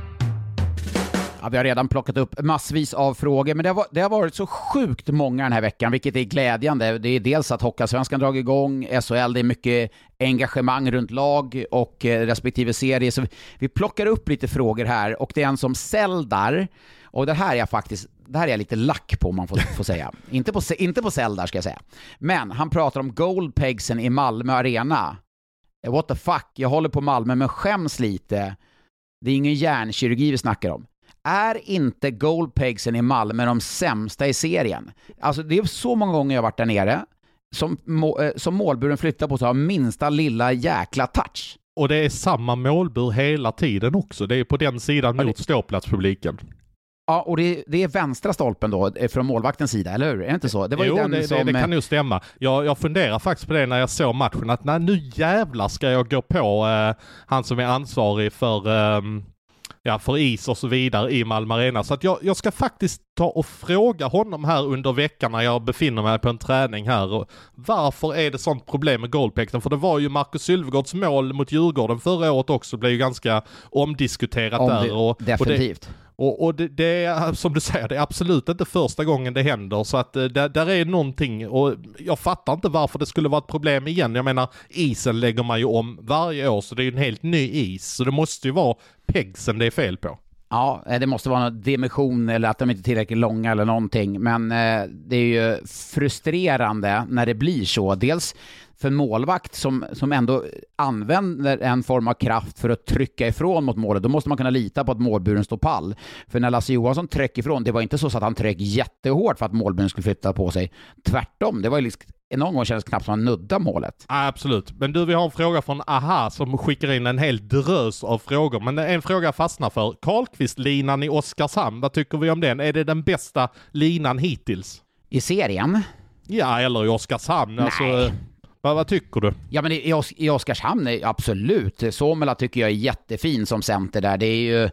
Ja, vi har redan plockat upp massvis av frågor, men det har, det har varit så sjukt många den här veckan, vilket är glädjande. Det är dels att Hockeyallsvenskan drar igång, S H L, det är mycket engagemang runt lag och eh, respektive serie. Så vi, vi plockar upp lite frågor här, och det är en som Seldar, och det här är jag faktiskt, det här är jag lite lack på, om man får, får säga. Inte på, inte på Seldar ska jag säga. Men han pratar om goalpegsen i Malmö Arena. What the fuck, jag håller på Malmö men skäms lite. Det är ingen hjärnkirurgi vi snackar om. Är inte goalpegsen i Malmö de sämsta i serien? Alltså det är så många gånger jag har varit där nere som, må, som målburen flyttar på så har minsta lilla jäkla touch. Och det är samma målbur hela tiden också. Det är på den sidan ja, mot det... ståplatspubliken. Ja, och det, det är vänstra stolpen då, från målvaktens sida, eller hur? Är det inte så? Det var jo, ju den det, som... det, det kan ju stämma. Jag, jag funderar faktiskt på det när jag såg matchen, att nej, nu jävlar ska jag gå på eh, han som är ansvarig för, eh, ja, för is och så vidare i Malmö Arena. Så att jag, jag ska faktiskt ta och fråga honom här under veckan när jag befinner mig på en träning här. Och varför är det sånt problem med goalpekten? För det var ju Marcus Sylvegårds mål mot Djurgården förra året också, blev ju ganska omdiskuterat Om där. Och, definitivt. Och det, Och, och det, det är, som du säger, det är absolut inte första gången det händer. Så att där, där är någonting, och jag fattar inte varför det skulle vara ett problem igen. Jag menar, isen lägger man ju om varje år, så det är ju en helt ny is. Så det måste ju vara pegsen det är fel på. Ja, det måste vara någon dimension eller att de inte är tillräckligt långa eller någonting. Men eh, det är ju frustrerande när det blir så. Dels för en målvakt som, som ändå använder en form av kraft för att trycka ifrån mot målet, då måste man kunna lita på att målburen står pall. För när Lasse Johansson tryck ifrån, det var inte så att han tryck jättehårt för att målburen skulle flytta på sig. Tvärtom, det var ju liksom, någon gång kändes knappt som han nudda målet. Ja, absolut. Men du, vi har en fråga från Aha som skickar in en hel drös av frågor. Men det är en fråga jag fastnar för. Karlqvist-linan i Oskarshamn, vad tycker vi om den? Är det den bästa linan hittills? I serien? Ja, eller i Oskarshamn. Nej. Alltså, vad, vad tycker du? Ja, men i, i Oskarshamn är absolut. Somela tycker jag är jättefin som center där. Det är ju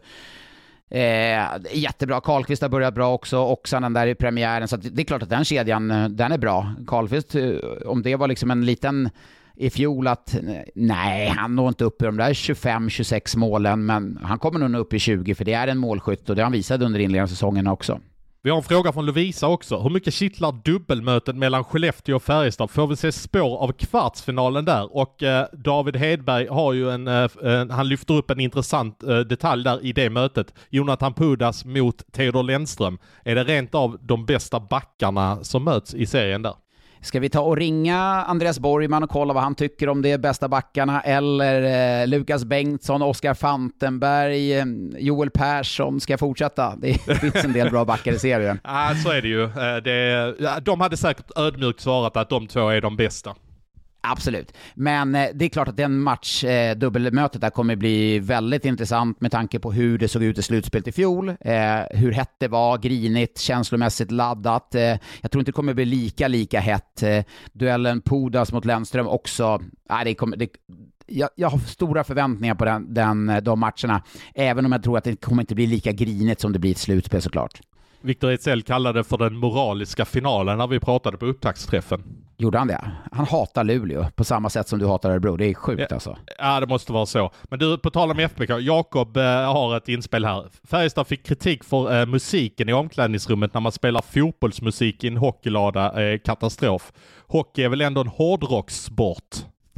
eh, jättebra. Karlqvist har börjat bra också. Oxanen där i premiären. Så det är klart att den kedjan, den är bra. Karlqvist, om det var liksom en liten i fjol att nej, han når inte upp i de där tjugofem tjugosex målen, men han kommer nog upp i tjugo, för det är en målskytt och det har han visat under inledande säsongen också. Vi har en fråga från Lovisa också. Hur mycket kittlar dubbelmötet mellan Skellefteå och Färjestad? Får vi se spår av kvartsfinalen där? Och eh, David Hedberg har ju en, eh, han lyfter upp en intressant eh, detalj där i det mötet. Jonathan Pudas mot Theodor Lennström. Är det rent av de bästa backarna som möts i serien där? Ska vi ta och ringa Andreas Borgman och kolla vad han tycker om de bästa backarna, eller eh, Lukas Bengtsson, Oskar Fantenberg, eh, Joel Persson? Ska jag fortsätta? Det finns en del bra backar i serien. Ja, så är det ju. Det, de hade säkert ödmjukt svarat att de två är de bästa. Absolut. Men eh, det är klart att den match, eh, dubbelmötet där kommer bli väldigt intressant med tanke på hur det såg ut i slutspelet i fjol. Eh, hur hett det var, grinigt, känslomässigt laddat. Eh, jag tror inte det kommer bli lika, lika hett. Eh, duellen Pudas mot Lennström också. Eh, det kommer... Det, Jag, jag har stora förväntningar på den, den, de matcherna, även om jag tror att det kommer inte bli lika grinigt som det blir ett slutspel såklart. Victor Ejdsell kallade det för den moraliska finalen när vi pratade på upptaktsträffen. Gjorde han det? Han hatar Luleå på samma sätt som du hatar Örebro. Det är sjukt ja, alltså. Ja, det måste vara så. Men du, på tal om F B K, Jakob eh, har ett inspel här. Färjestad fick kritik för eh, musiken i omklädningsrummet när man spelar fotbollsmusik i en hockeylada. Eh, katastrof. Hockey är väl ändå en hårdrockssport?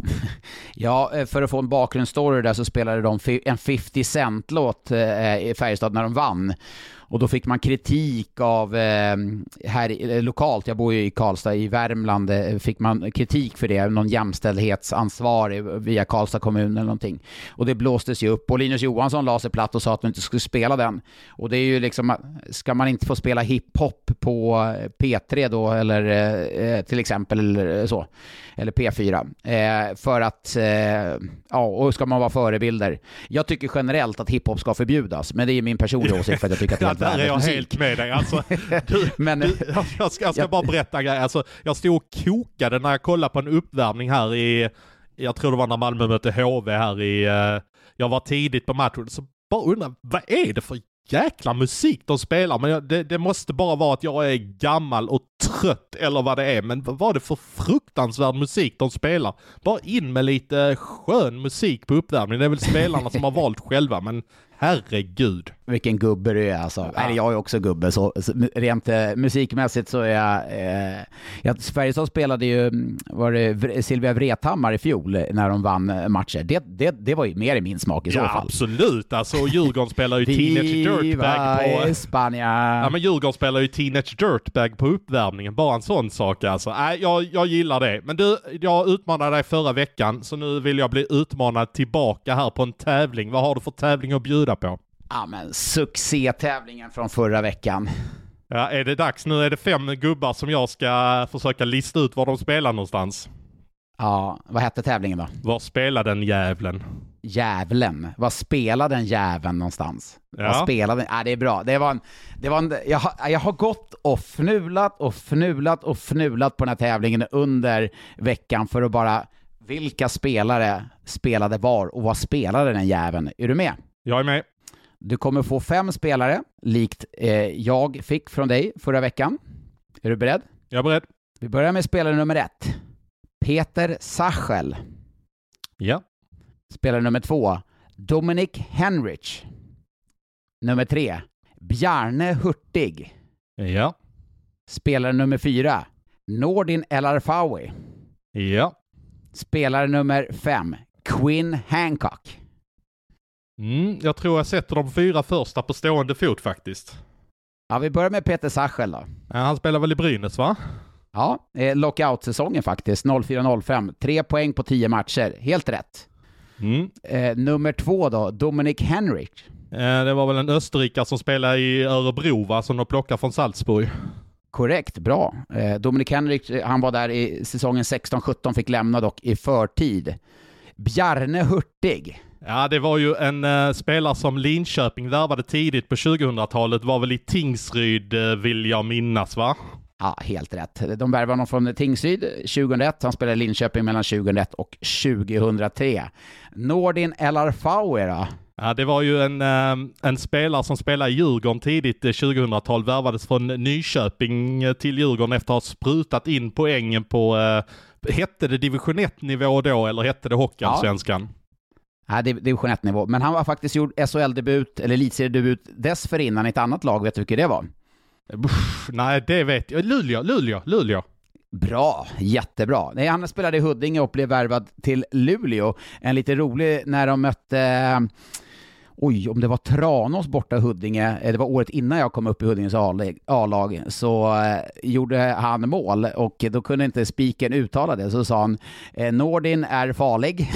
Ja, för att få en bakgrundsstory där så spelade de en femtio cent-låt i Färjestad när de vann. Och då fick man kritik av eh, här lokalt, jag bor ju i Karlstad i Värmland, fick man kritik för det, någon jämställdhetsansvarig via Karlstad kommun eller någonting. Och det blåstes ju upp och Linus Johansson la sig platt och sa att man inte skulle spela den. Och det är ju liksom, ska man inte få spela hiphop på P tre då, eller eh, till exempel eller så, eller P fyra, eh, för att eh, ja, och ska man vara förebilder. Jag tycker generellt att hiphop ska förbjudas, men det är min personliga åsikt för att jag tycker att det är där är jag musik. Helt med dig. Alltså, du, men, du, jag ska, jag ska bara berätta en grej. Alltså, jag stod och kokade när jag kollade på en uppvärmning här i, jag tror det var när Malmö mötte H V här i, jag var tidigt på matchen, så bara undrar, vad är det för jäkla musik de spelar? Men jag, det, det måste bara vara att jag är gammal och trött eller vad det är. Men vad var det för fruktansvärd musik de spelar? Bara in med lite skön musik på uppvärmningen. Det är väl spelarna som har valt själva, men herregud. Vilken gubbe du är alltså. Ja. Nej, jag är också gubbe. Så, så rent eh, musikmässigt så är jag... Eh, jag Färjestad spelade ju var det Silvia Vrethammar i fjol när de vann matcher. Det, det, det var ju mer i min smak i ja, så fall. Absolut. Alltså Djurgården spelar ju Teenage Dirtbag på... Spanien. Ja, men Djurgården spelar ju Teenage Dirtbag på uppvärmningen. Bara en sån sak alltså. Nej, jag, jag gillar det. Men du, jag utmanade dig förra veckan, så nu vill jag bli utmanad tillbaka här på en tävling. Vad har du för tävling att bjuda på? Ja, men succétävlingen från förra veckan. Ja, är det dags? Nu är det fem gubbar som jag ska försöka lista ut var de spelar någonstans. Ja, vad hette tävlingen då? Var spelade den jävlen? Jävlen. Vad spelade den jäveln någonstans? Ja. Vad spelade den? Ja, det är bra. Det var en, det var en, jag, har, jag har gått och fnulat och fnulat och fnulat på den här tävlingen under veckan för att bara, vilka spelare spelade var och vad spelade den jäveln? Är du med? Jag är med. Du kommer få fem spelare, likt eh, jag fick från dig förra veckan. Är du beredd? Jag är beredd. Vi börjar med spelare nummer ett. Peter Sachel. Ja. Spelare nummer två. Dominic Henrich. Nummer tre. Bjarne Hurtig. Ja. Spelare nummer fyra. Nordin El Arfawi. Ja. Spelare nummer fem. Quinn Hancock. Mm, jag tror jag sätter de fyra första på stående fot faktiskt. Ja, vi börjar med Peter Sachel då. Ja, han spelar väl i Brynäs, va? Ja, eh, lockout-säsongen faktiskt. noll fyra noll fem. Tre poäng på tio matcher. Helt rätt. Mm. Eh, nummer två då. Dominic Henrich. Eh, det var väl en österrikare som spelade i Örebro, va? Som de plockade från Salzburg. Korrekt, bra. Eh, Dominic Henrich, han var där i säsongen sexton sjutton, fick lämna dock i förtid. Bjarne Hurtig. Ja, det var ju en uh, spelare som Linköping värvade tidigt på tjugohundratalet. Var väl i Tingsryd, uh, vill jag minnas, va? Ja, helt rätt. De värvade honom från Tingsryd tjugohundraett. Han spelade i Linköping mellan tjugohundraett och tjugohundratre. Nordin El Arfawi då? Ja, det var ju en, uh, en spelare som spelade i Djurgården tidigt uh, tjugohundratal. Värvades från Nyköping uh, till Djurgården efter att ha sprutat in poängen på... Uh, hette det division ett-nivå då, eller hette det Hockeyallsvenskan? Ja. Ja, det är division ett-nivå. Men han har faktiskt gjort S H L-debut, eller elitseriedebut dessförinnan i ett annat lag. Vet du vilket det var? Uff, nej, det vet jag. Luleå, Luleå, Luleå. Bra, jättebra. Nej, han spelade i Huddinge och blev värvad till Luleå. En lite rolig när de mötte... Oj, om det var Tranås borta i Huddinge, det var året innan jag kom upp i Huddinges A-lag, så eh, gjorde han mål och då kunde inte spiken uttala det, så sa han Nordin är farlig.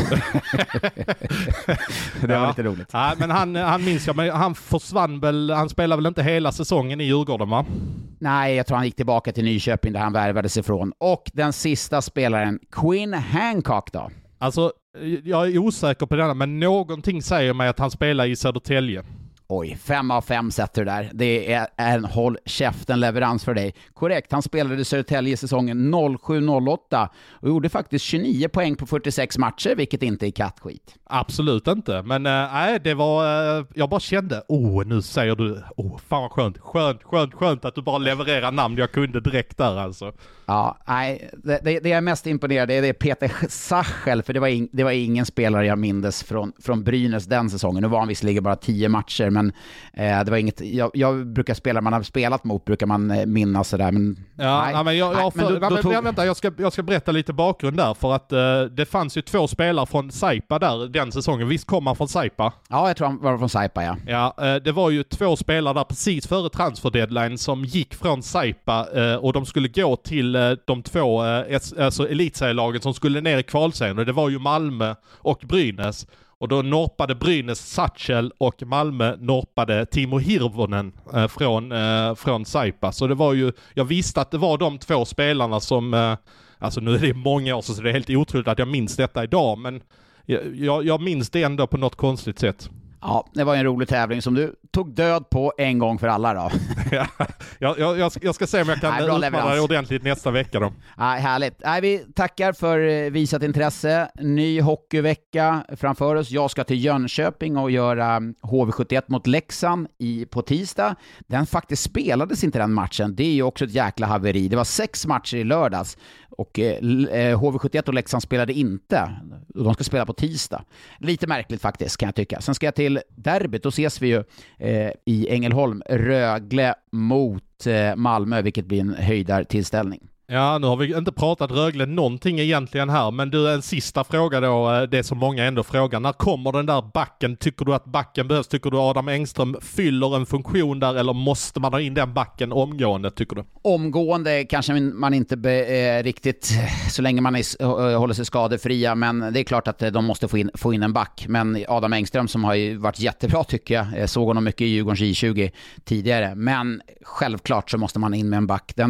Det var ja. lite roligt. Ja, men han, han minns jag, men han försvann väl, han spelade väl inte hela säsongen i Djurgården, va? Nej, jag tror han gick tillbaka till Nyköping där han värvades ifrån. Och den sista spelaren, Quinn Hancock då? Alltså, jag är osäker på denna, men någonting säger mig att han spelar i Södertälje. Oj, fem av fem sätter där. Det är en håll käften leverans för dig. Korrekt, han spelade i Södertälje säsongen noll sju noll åtta och gjorde faktiskt tjugonio poäng på fyrtiosex matcher, vilket inte är kattskit. Absolut inte, men nej, äh, det var, äh, jag bara kände, oh, nu säger du, oh, fan vad skönt, skönt, skönt, skönt att du bara levererar namn jag kunde direkt där alltså. Ja, nej, det, det, det jag är mest imponerad är det är Peter Sachel, för det var, in, det var ingen spelare jag mindes från, från Brynäs den säsongen. Nu var han visserligen bara tio matcher, men eh, det var inget, jag, jag brukar spela, man har spelat mot brukar man eh, minnas sådär, men ja, nej. nej, men jag, jag, nej, för, men då, då men, tog... vänta, jag ska, jag ska berätta lite bakgrund där, för att eh, det fanns ju två spelare från Saipa där den säsongen. Visst kom han från Saipa? Ja, jag tror han var från Saipa, ja. Ja, eh, det var ju två spelare där precis före transfer deadline som gick från Saipa eh, och de skulle gå till eh, de två eh, alltså elitserielagen som skulle ner i kvalserien, och det var ju Malmö och Brynäs. Och då norpade Brynäs Satchel och Malmö norpade Timo Hirvonen eh, från, eh, från Saipa. Så det var ju, jag visste att det var de två spelarna som, eh, alltså nu är det många år så det är helt otroligt att jag minns detta idag, men jag, jag minns det ändå på något konstigt sätt. Ja, det var en rolig tävling som du tog död på en gång för alla då. Ja, jag, jag, jag ska se om jag kan utmana det ordentligt nästa vecka då. Ja, härligt. Nej, vi tackar för visat intresse. Ny hockeyvecka framför oss. Jag ska till Jönköping och göra H V sjuttioett mot Leksand i, på tisdag. Den faktiskt spelades inte den matchen. Det är ju också ett jäkla haveri. Det var sex matcher i lördags. Och eh, H V sjuttioett och Leksand spelade inte. De ska spela på tisdag. Lite märkligt faktiskt, kan jag tycka. Sen ska jag till derbyt. Då ses vi ju eh, i Ängelholm. Rögle mot eh, Malmö, vilket blir en höjdartillställning. Ja, nu har vi inte pratat Rögle någonting egentligen här, men du, en sista fråga då, det som många ändå frågar. När kommer den där backen? Tycker du att backen behövs? Tycker du Adam Engström fyller en funktion där, eller måste man ha in den backen omgående, tycker du? Omgående kanske man inte be, eh, riktigt, så länge man är, eh, håller sig skadefria, men det är klart att de måste få in, få in en back. Men Adam Engström, som har ju varit jättebra tycker jag, jag såg honom mycket i Djurgårdens J tjugo tidigare, men självklart så måste man in med en back. Den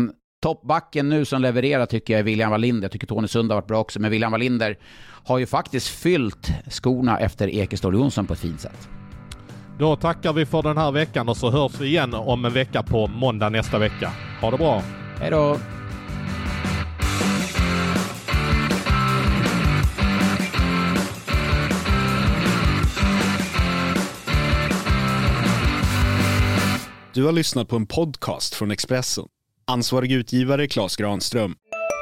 toppbacken nu som levererar tycker jag är William Wallinder. Jag tycker Tony Sund har varit bra också, men William Wallinder har ju faktiskt fyllt skorna efter Ekeståhl Jonsson på ett fint sätt. Då tackar vi för den här veckan och så hörs vi igen om en vecka på måndag nästa vecka. Ha det bra. Hej då. Du har lyssnat på en podcast från Expressen. Ansvarig utgivare Claes Granström.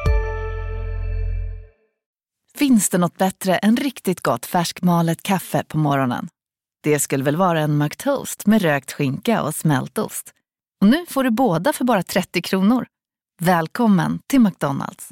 Finns det något bättre än riktigt gott färskmalet kaffe på morgonen? Det skulle väl vara en McToast med rökt skinka och smältost. Och nu får du båda för bara trettio kronor. Välkommen till McDonald's.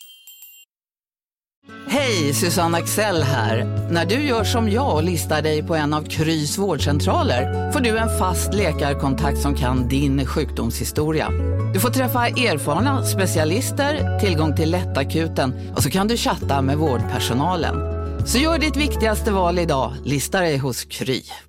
Hej, Susanne Axel här. När du gör som jag och listar dig på en av Krys vårdcentraler får du en fast läkarkontakt som kan din sjukdomshistoria. Du får träffa erfarna specialister, tillgång till lättakuten och så kan du chatta med vårdpersonalen. Så gör ditt viktigaste val idag, lista dig hos Kry.